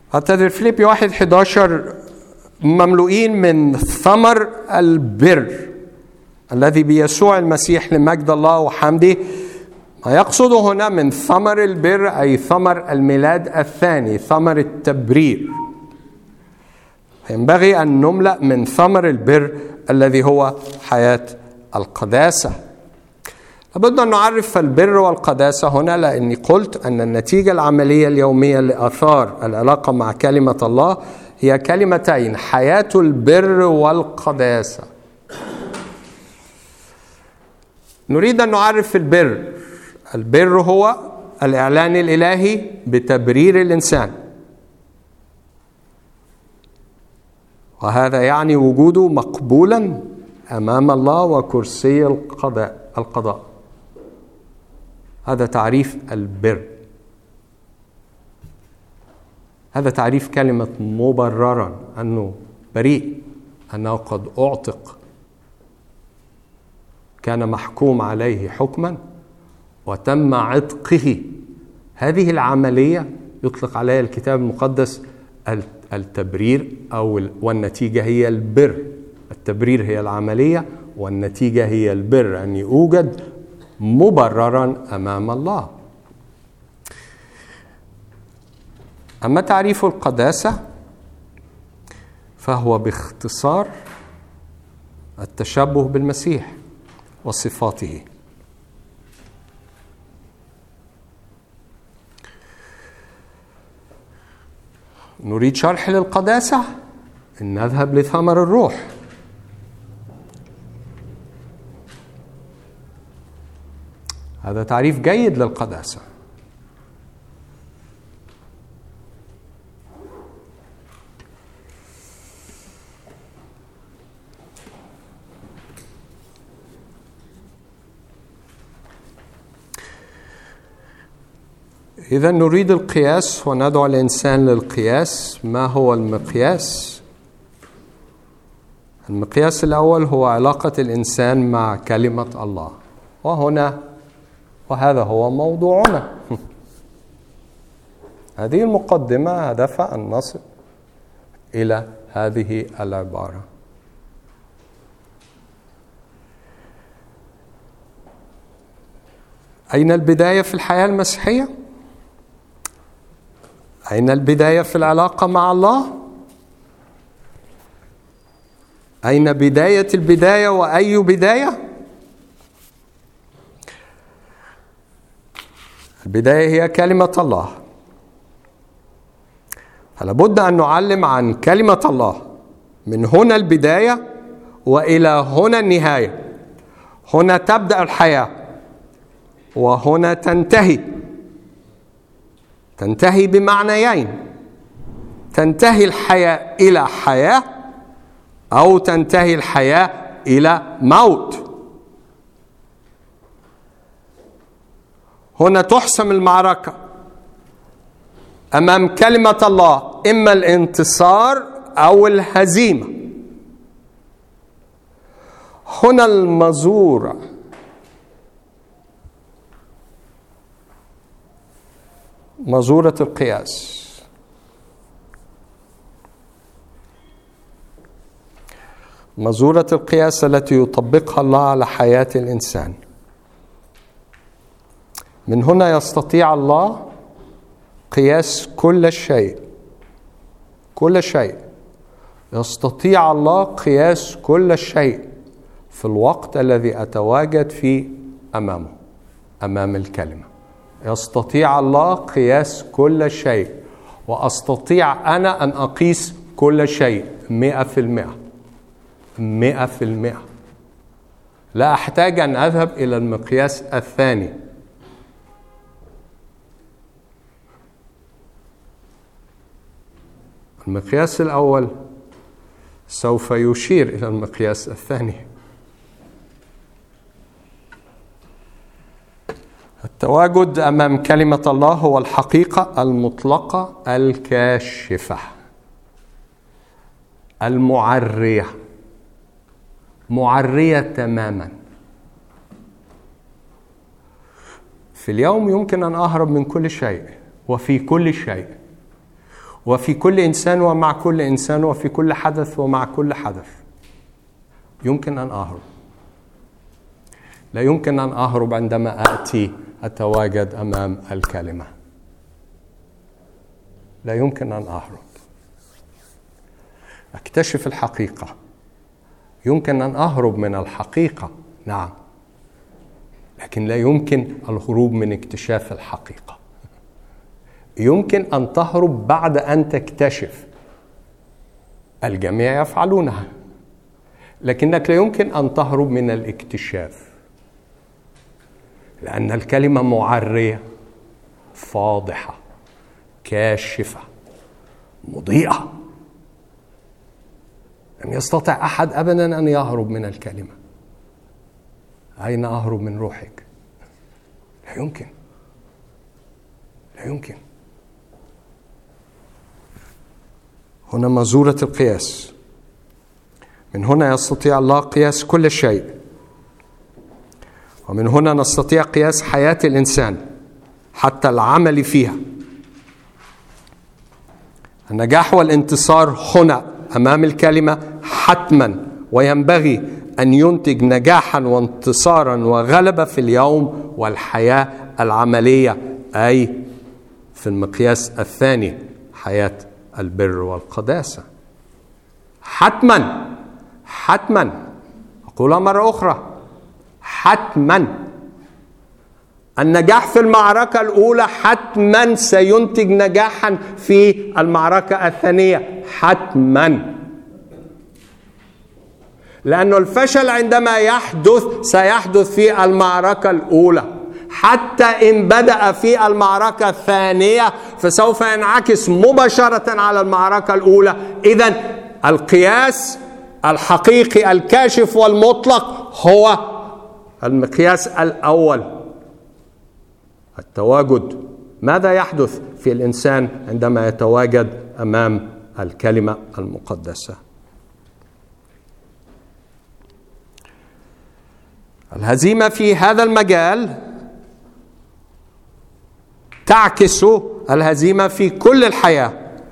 أعتذر فيليبي واحد حداشر مملوئين من ثمر البر الذي بيسوع المسيح لمجد الله وحمده. ما يقصد هنا من ثمر البر أي ثمر الميلاد الثاني، ثمر التبرير. ينبغي أن نملأ من ثمر البر الذي هو حياة القداسة. لابد أن نعرف البر والقداسة هنا، لأني قلت أن النتيجة العملية اليومية لآثار العلاقة مع كلمة الله هي كلمتين: حياة البر والقداسة. نريد أن نعرف البر. البر هو الإعلان الإلهي بتبرير الإنسان، وهذا يعني وجوده مقبولا أمام الله وكرسي القضاء القضاء هذا تعريف البر. هذا تعريف كلمة مبررا، أنه بريء، أنه قد أعتق، كان محكوم عليه حكما وتم عتقه. هذه العملية يطلق عليها الكتاب المقدس التبرير، أو والنتيجة هي البر. التبرير هي العملية والنتيجة هي البر، أن يوجد مبررا أمام الله. أما تعريف القداسة فهو باختصار التشبه بالمسيح وصفاته. نريد شرح للقداسة، إن نذهب لثمر الروح. هذا تعريف جيد للقداسة. إذا نريد القياس وندعو الإنسان للقياس. ما هو المقياس؟ المقياس الأول هو علاقة الإنسان مع كلمة الله، وهنا وهذا هو موضوعنا. هذه المقدمة هدفها أن نصل إلى هذه العبارة. أين البداية في الحياة المسيحية؟ أين البداية في العلاقة مع الله؟ أين بداية البداية وأي بداية؟ البداية هي كلمة الله. فلا بد أن نعلم عن كلمة الله. من هنا البداية وإلى هنا النهاية. هنا تبدأ الحياة وهنا تنتهي. تنتهي بمعنيين: تنتهي الحياة إلى حياة، أو تنتهي الحياة إلى موت. هنا تحسم المعركة أمام كلمة الله، إما الانتصار أو الهزيمة. هنا المزورة، مزورة القياس. مزورة القياس التي يطبقها الله على حياة الإنسان. من هنا يستطيع الله قياس كل شيء. كل شيء يستطيع الله قياس كل شيء في الوقت الذي أتواجد فيه أمامه، أمام الكلمة. يستطيع الله قياس كل شيء، وأستطيع أنا أن أقيس كل شيء مئة في المئة. مئة في المئة. لا أحتاج أن أذهب إلى المقياس الثاني. المقياس الأول سوف يشير إلى المقياس الثاني. التواجد أمام كلمة الله هو الحقيقة المطلقة الكاشفة المعرية، معرية تماما. في اليوم يمكن أن أهرب من كل شيء وفي كل شيء، وفي كل إنسان ومع كل إنسان وفي كل حدث ومع كل حدث. يمكن أن أهرب. لا يمكن أن أهرب عندما أأتي أتواجد أمام الكلمة. لا يمكن أن أهرب. أكتشف الحقيقة. يمكن أن أهرب من الحقيقة، نعم، لكن لا يمكن الهروب من اكتشاف الحقيقة. يمكن أن تهرب بعد أن تكتشف. الجميع يفعلونها، لكنك لا يمكن أن تهرب من الاكتشاف، لأن الكلمة معرية، فاضحة، كاشفة، مضيئة. لم يستطع أحد أبدا أن يهرب من الكلمة. أين أهرب من روحك؟ لا يمكن، لا يمكن. هنا مزورة القياس. من هنا يستطيع الله قياس كل شيء، ومن هنا نستطيع قياس حياة الإنسان حتى العمل فيها. النجاح والانتصار هنا أمام الكلمة حتما وينبغي أن ينتج نجاحا وانتصارا وغلبة في اليوم والحياة العملية، أي في المقياس الثاني حياة البر والقداسة. حتما حتما أقولها مرة أخرى، حتما النجاح في المعركة الأولى حتما سينتج نجاحا في المعركة الثانية، حتما. لأنه الفشل عندما يحدث سيحدث في المعركة الأولى، حتى إن بدأ في المعركة الثانية فسوف ينعكس مباشرة على المعركة الأولى. إذن القياس الحقيقي الكاشف والمطلق هو المقياس الأول، التواجد. ماذا يحدث في الإنسان عندما يتواجد أمام الكلمة المقدسة؟ الهزيمة في هذا المجال تعكس الهزيمة في كل الحياة.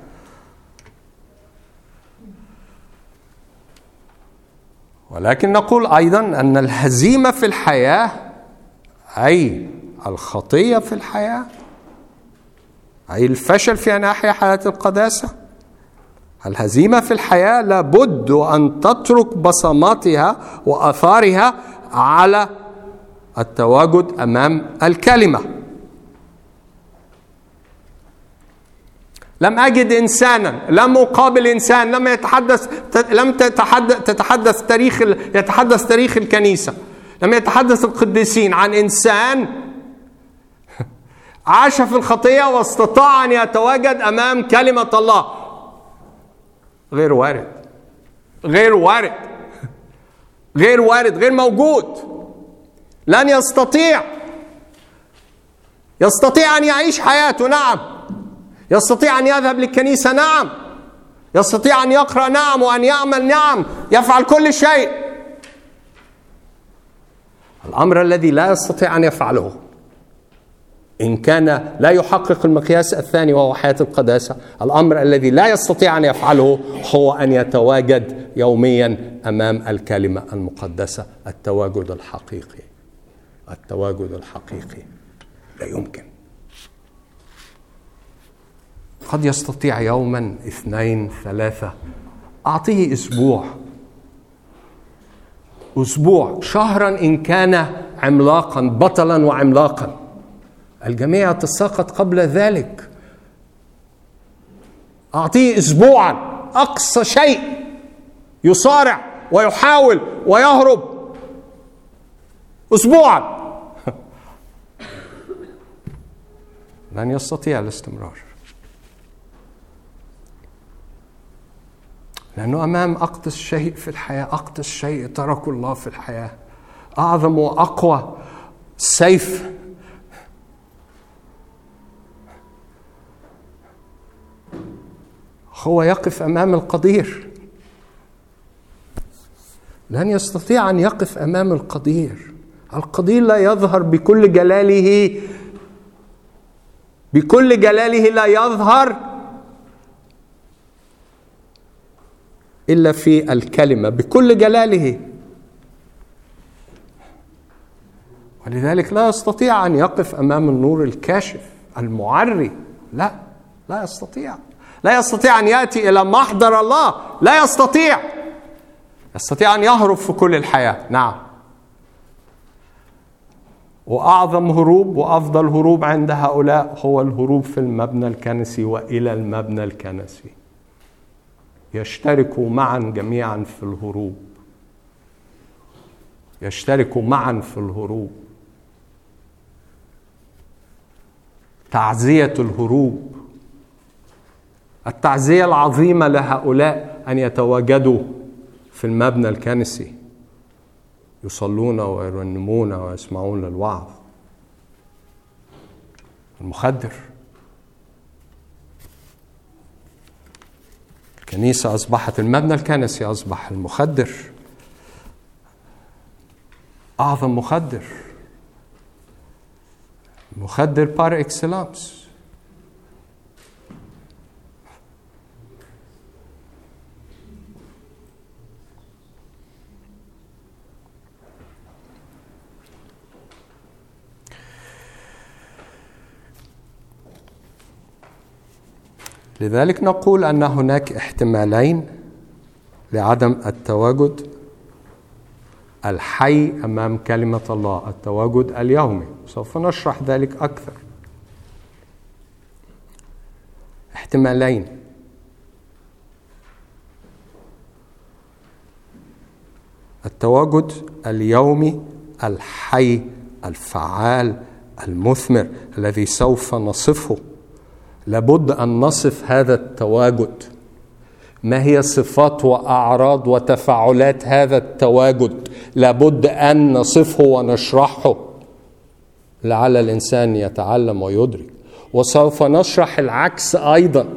ولكن نقول أيضا أن الهزيمة في الحياة، أي الخطية في الحياة، أي الفشل في ناحية حياة القداسة، الهزيمة في الحياة لابد أن تترك بصماتها وأثارها على التواجد أمام الكلمة. لم أجد إنسانا، لم أقابل إنسان لم يتحدث لم تتحدث تتحدث تاريخ يتحدث تاريخ الكنيسة، لم يتحدث القديسين عن إنسان عاش في الخطية واستطاع أن يتواجد أمام كلمة الله. غير وارد، غير وارد، غير وارد، غير موجود. لن يستطيع. يستطيع أن يعيش حياته، نعم. يستطيع أن يذهب للكنيسة، نعم. يستطيع أن يقرأ، نعم، وأن يعمل، نعم. يفعل كل شيء. الأمر الذي لا يستطيع أن يفعله إن كان لا يحقق المقياس الثاني وهو حياة القداسة، الأمر الذي لا يستطيع أن يفعله هو أن يتواجد يوميا أمام الكلمة المقدسة. التواجد الحقيقي، التواجد الحقيقي لا يمكن. قد يستطيع يوما، اثنين، ثلاثة، أعطيه أسبوع، أسبوع، شهرا إن كان عملاقا، بطلا وعملاقا. الجميع يتساقط قبل ذلك. أعطيه أسبوعا أقصى شيء، يصارع ويحاول ويهرب. أسبوعا لن يستطيع الاستمرار، لأنه أمام أقدس شيء في الحياة، أقدس شيء ترك الله في الحياة، أعظم وأقوى سيف هو يقف أمام القدير. لن يستطيع أن يقف أمام القدير. القدير لا يظهر بكل جلاله، بكل جلاله لا يظهر إلا في الكلمة بكل جلاله، ولذلك لا يستطيع أن يقف أمام النور الكاشف المعري. لا لا يستطيع لا يستطيع أن يأتي إلى محضر الله. لا يستطيع يستطيع أن يهرب في كل الحياة. نعم. وأعظم هروب وأفضل هروب عند هؤلاء هو الهروب في المبنى الكنسي وإلى المبنى الكنسي. يشتركوا معا جميعا في الهروب، يشتركوا معا في الهروب. تعزية الهروب، التعزية العظيمة لهؤلاء أن يتواجدوا في المبنى الكنسي، يصلون ويرنمون ويسمعون للوعظ. المخدر، الكنيسة أصبحت المبنى الكنسي، أصبح المخدر أعظم مخدر، مخدر بار إكسلانس. لذلك نقول أن هناك احتمالين لعدم التواجد الحي أمام كلمة الله، التواجد اليومي. سوف نشرح ذلك أكثر. احتمالين: التواجد اليومي الحي الفعال المثمر الذي سوف نصفه. لابد أن نصف هذا التواجد. ما هي صفات وأعراض وتفاعلات هذا التواجد؟ لابد أن نصفه ونشرحه لعل الإنسان يتعلم ويدرك. وسوف نشرح العكس أيضا.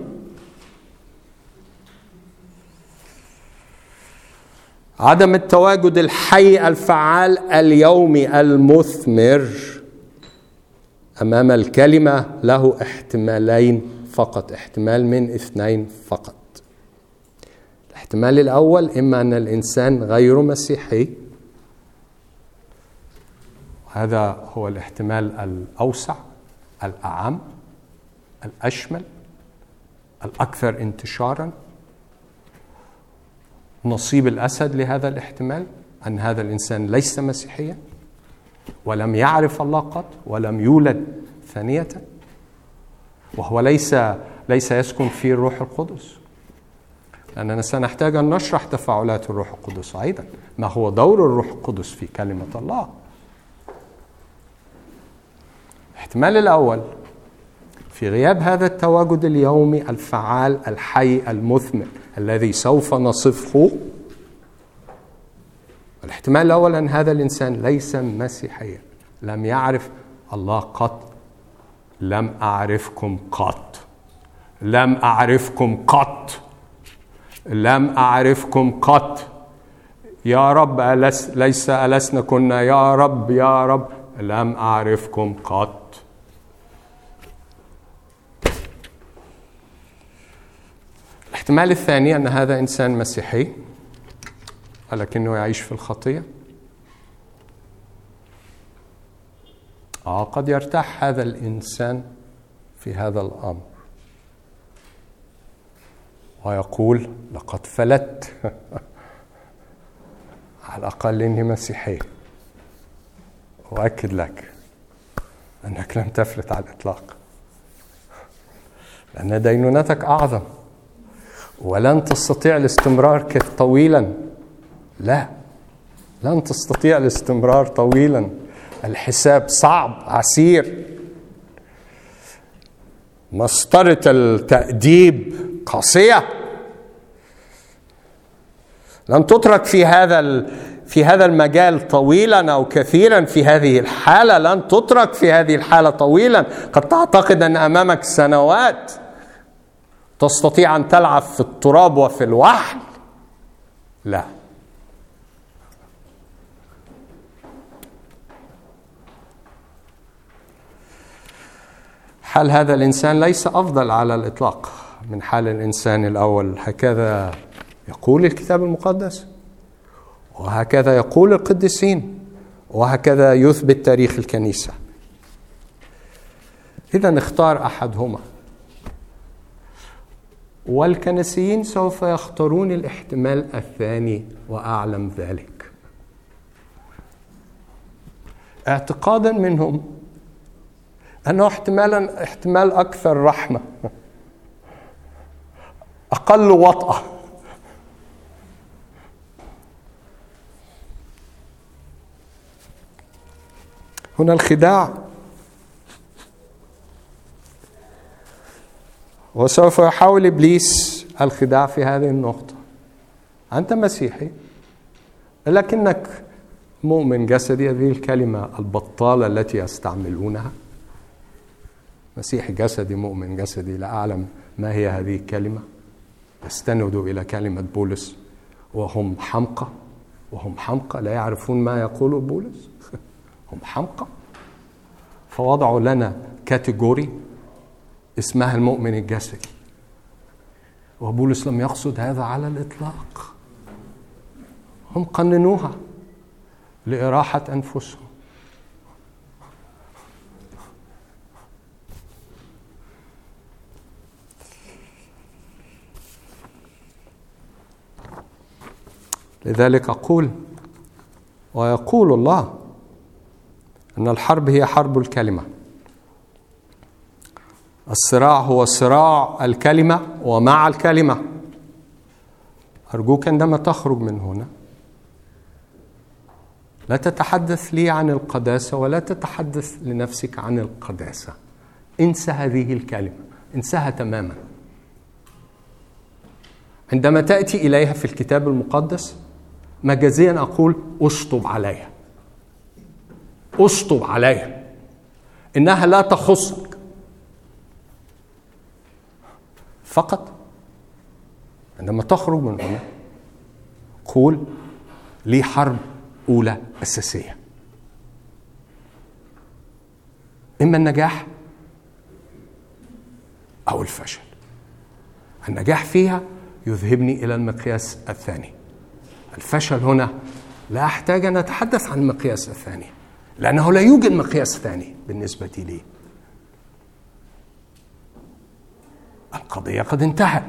عدم التواجد الحي الفعال اليومي المثمر أمام الكلمة له احتمالين فقط، احتمال من اثنين فقط. الاحتمال الأول إما أن الإنسان غير مسيحي، هذا هو الاحتمال الأوسع الأعم الأشمل الأكثر انتشارا. نصيب الأسد لهذا الاحتمال أن هذا الإنسان ليس مسيحيا ولم يعرف الله قط ولم يولد ثانية، وهو ليس ليس يسكن فيه الروح القدس. لأننا سنحتاج أن نشرح تفاعلات الروح القدس أيضا، ما هو دور الروح القدس في كلمة الله. الاحتمال الأول: في غياب هذا التواجد اليومي الفعال الحي المثمر الذي سوف نصفه، الاحتمال الأول أن هذا الإنسان ليس مسيحيا، لم يعرف الله قط. لم أعرفكم قط، لم أعرفكم قط، لم أعرفكم قط. يا رب ألس ليس ألسنا كنا، يا رب يا رب، لم أعرفكم قط. الاحتمال الثاني أن هذا إنسان مسيحي ولكنه يعيش في الخطية. آه قد يرتاح هذا الإنسان في هذا الأمر ويقول: لقد فلت على الأقل إني مسيحي. أؤكد لك أنك لم تفلت على الإطلاق، لأن دينونتك أعظم ولن تستطيع الاستمرار طويلا. لا، لن تستطيع الاستمرار طويلا. الحساب صعب عسير، مسطرة التأديب قاسية. لن تترك في هذا في هذا المجال طويلا أو كثيرا. في هذه الحالة لن تترك في هذه الحالة طويلا. قد تعتقد أن أمامك سنوات تستطيع أن تلعب في التراب وفي الوحل. لا، حال هذا الإنسان ليس أفضل على الإطلاق من حال الإنسان الأول. هكذا يقول الكتاب المقدس، وهكذا يقول القديسين، وهكذا يثبت تاريخ الكنيسة. إذا اختار أحدهما، والكنسيين سوف يختارون الاحتمال الثاني وأعلم ذلك، اعتقادا منهم أنه احتمالا احتمال أكثر رحمة، أقل وطأة. هنا الخداع، وسوف يحاول إبليس الخداع في هذه النقطة. أنت مسيحي لكنك مؤمن جسدي، هذه الكلمة البطالة التي يستعملونها، مسيحي جسدي مؤمن جسدي، لا أعلم ما هي هذه الكلمة. يستندوا إلى كلمة بولس وهم حمقى، وهم حمقى لا يعرفون ما يقوله بولس. هم حمقى، فوضعوا لنا كاتيجوري اسمها المؤمن الجسدي، وبولس لم يقصد هذا على الإطلاق. هم قننوها لإراحة أنفسهم. لذلك أقول ويقول الله أن الحرب هي حرب الكلمة. الصراع هو صراع الكلمة ومع الكلمة. أرجوك عندما تخرج من هنا لا تتحدث لي عن القداسة ولا تتحدث لنفسك عن القداسة. انسى هذه الكلمة، انساها تماما. عندما تأتي إليها في الكتاب المقدس مجازيا أقول أشطب عليها، أشطب عليها، إنها لا تخصك. فقط عندما تخرج من هنا قول لي حرب أولى أساسية، إما النجاح أو الفشل. النجاح فيها يذهبني إلى المقياس الثاني. الفشل هنا لا أحتاج أن أتحدث عن المقياس الثاني، لأنه لا يوجد مقياس ثاني بالنسبة لي. القضية قد انتهت،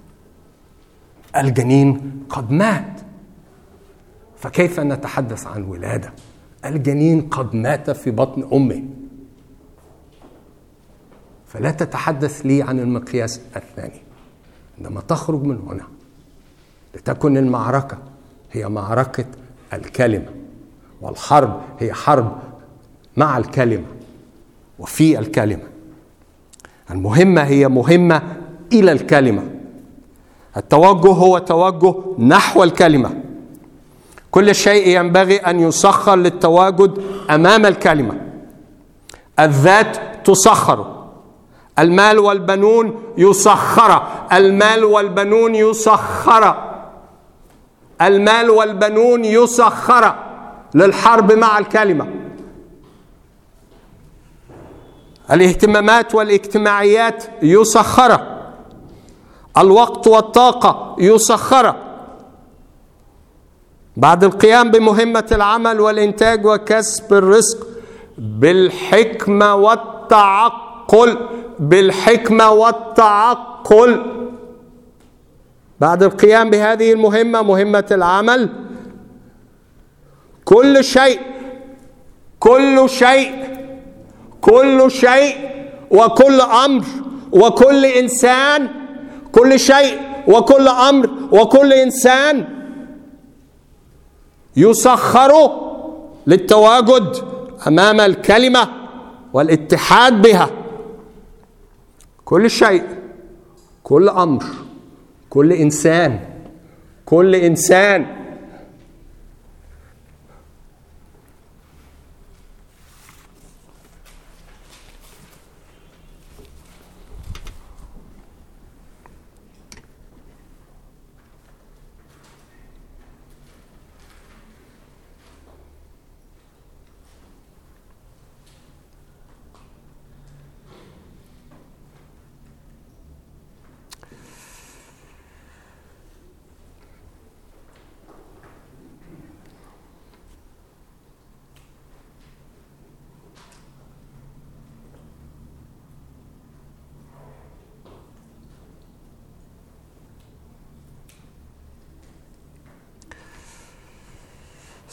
الجنين قد مات، فكيف نتحدث عن ولادة؟ الجنين قد مات في بطن أمه. فلا تتحدث لي عن المقياس الثاني. عندما تخرج من هنا لتكن المعركة هي معركة الكلمة، والحرب هي حرب مع الكلمة وفي الكلمة. المهمة هي مهمة إلى الكلمة. التوجه هو توجه نحو الكلمة. كل شيء ينبغي أن يسخر للتواجد أمام الكلمة. الذات تسخر، المال والبنون يسخر، المال والبنون يسخر، المال والبنون يسخر للحرب مع الكلمة. الاهتمامات والاجتماعيات يسخر، الوقت والطاقة يسخر. بعد القيام بمهمة العمل والإنتاج وكسب الرزق بالحكمة والتعقل، بالحكمة والتعقل، بعد القيام بهذه المهمة، مهمة العمل، كل شيء كل شيء كل شيء وكل أمر وكل إنسان، كل شيء وكل أمر وكل إنسان يسخر للتواجد أمام الكلمة والاتحاد بها. كل شيء، كل أمر، كل إنسان، كل إنسان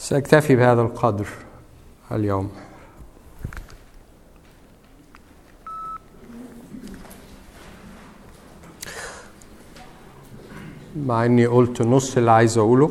سأكتفي بهذا القدر اليوم، مع اني قلت نص اللي عايز اقوله.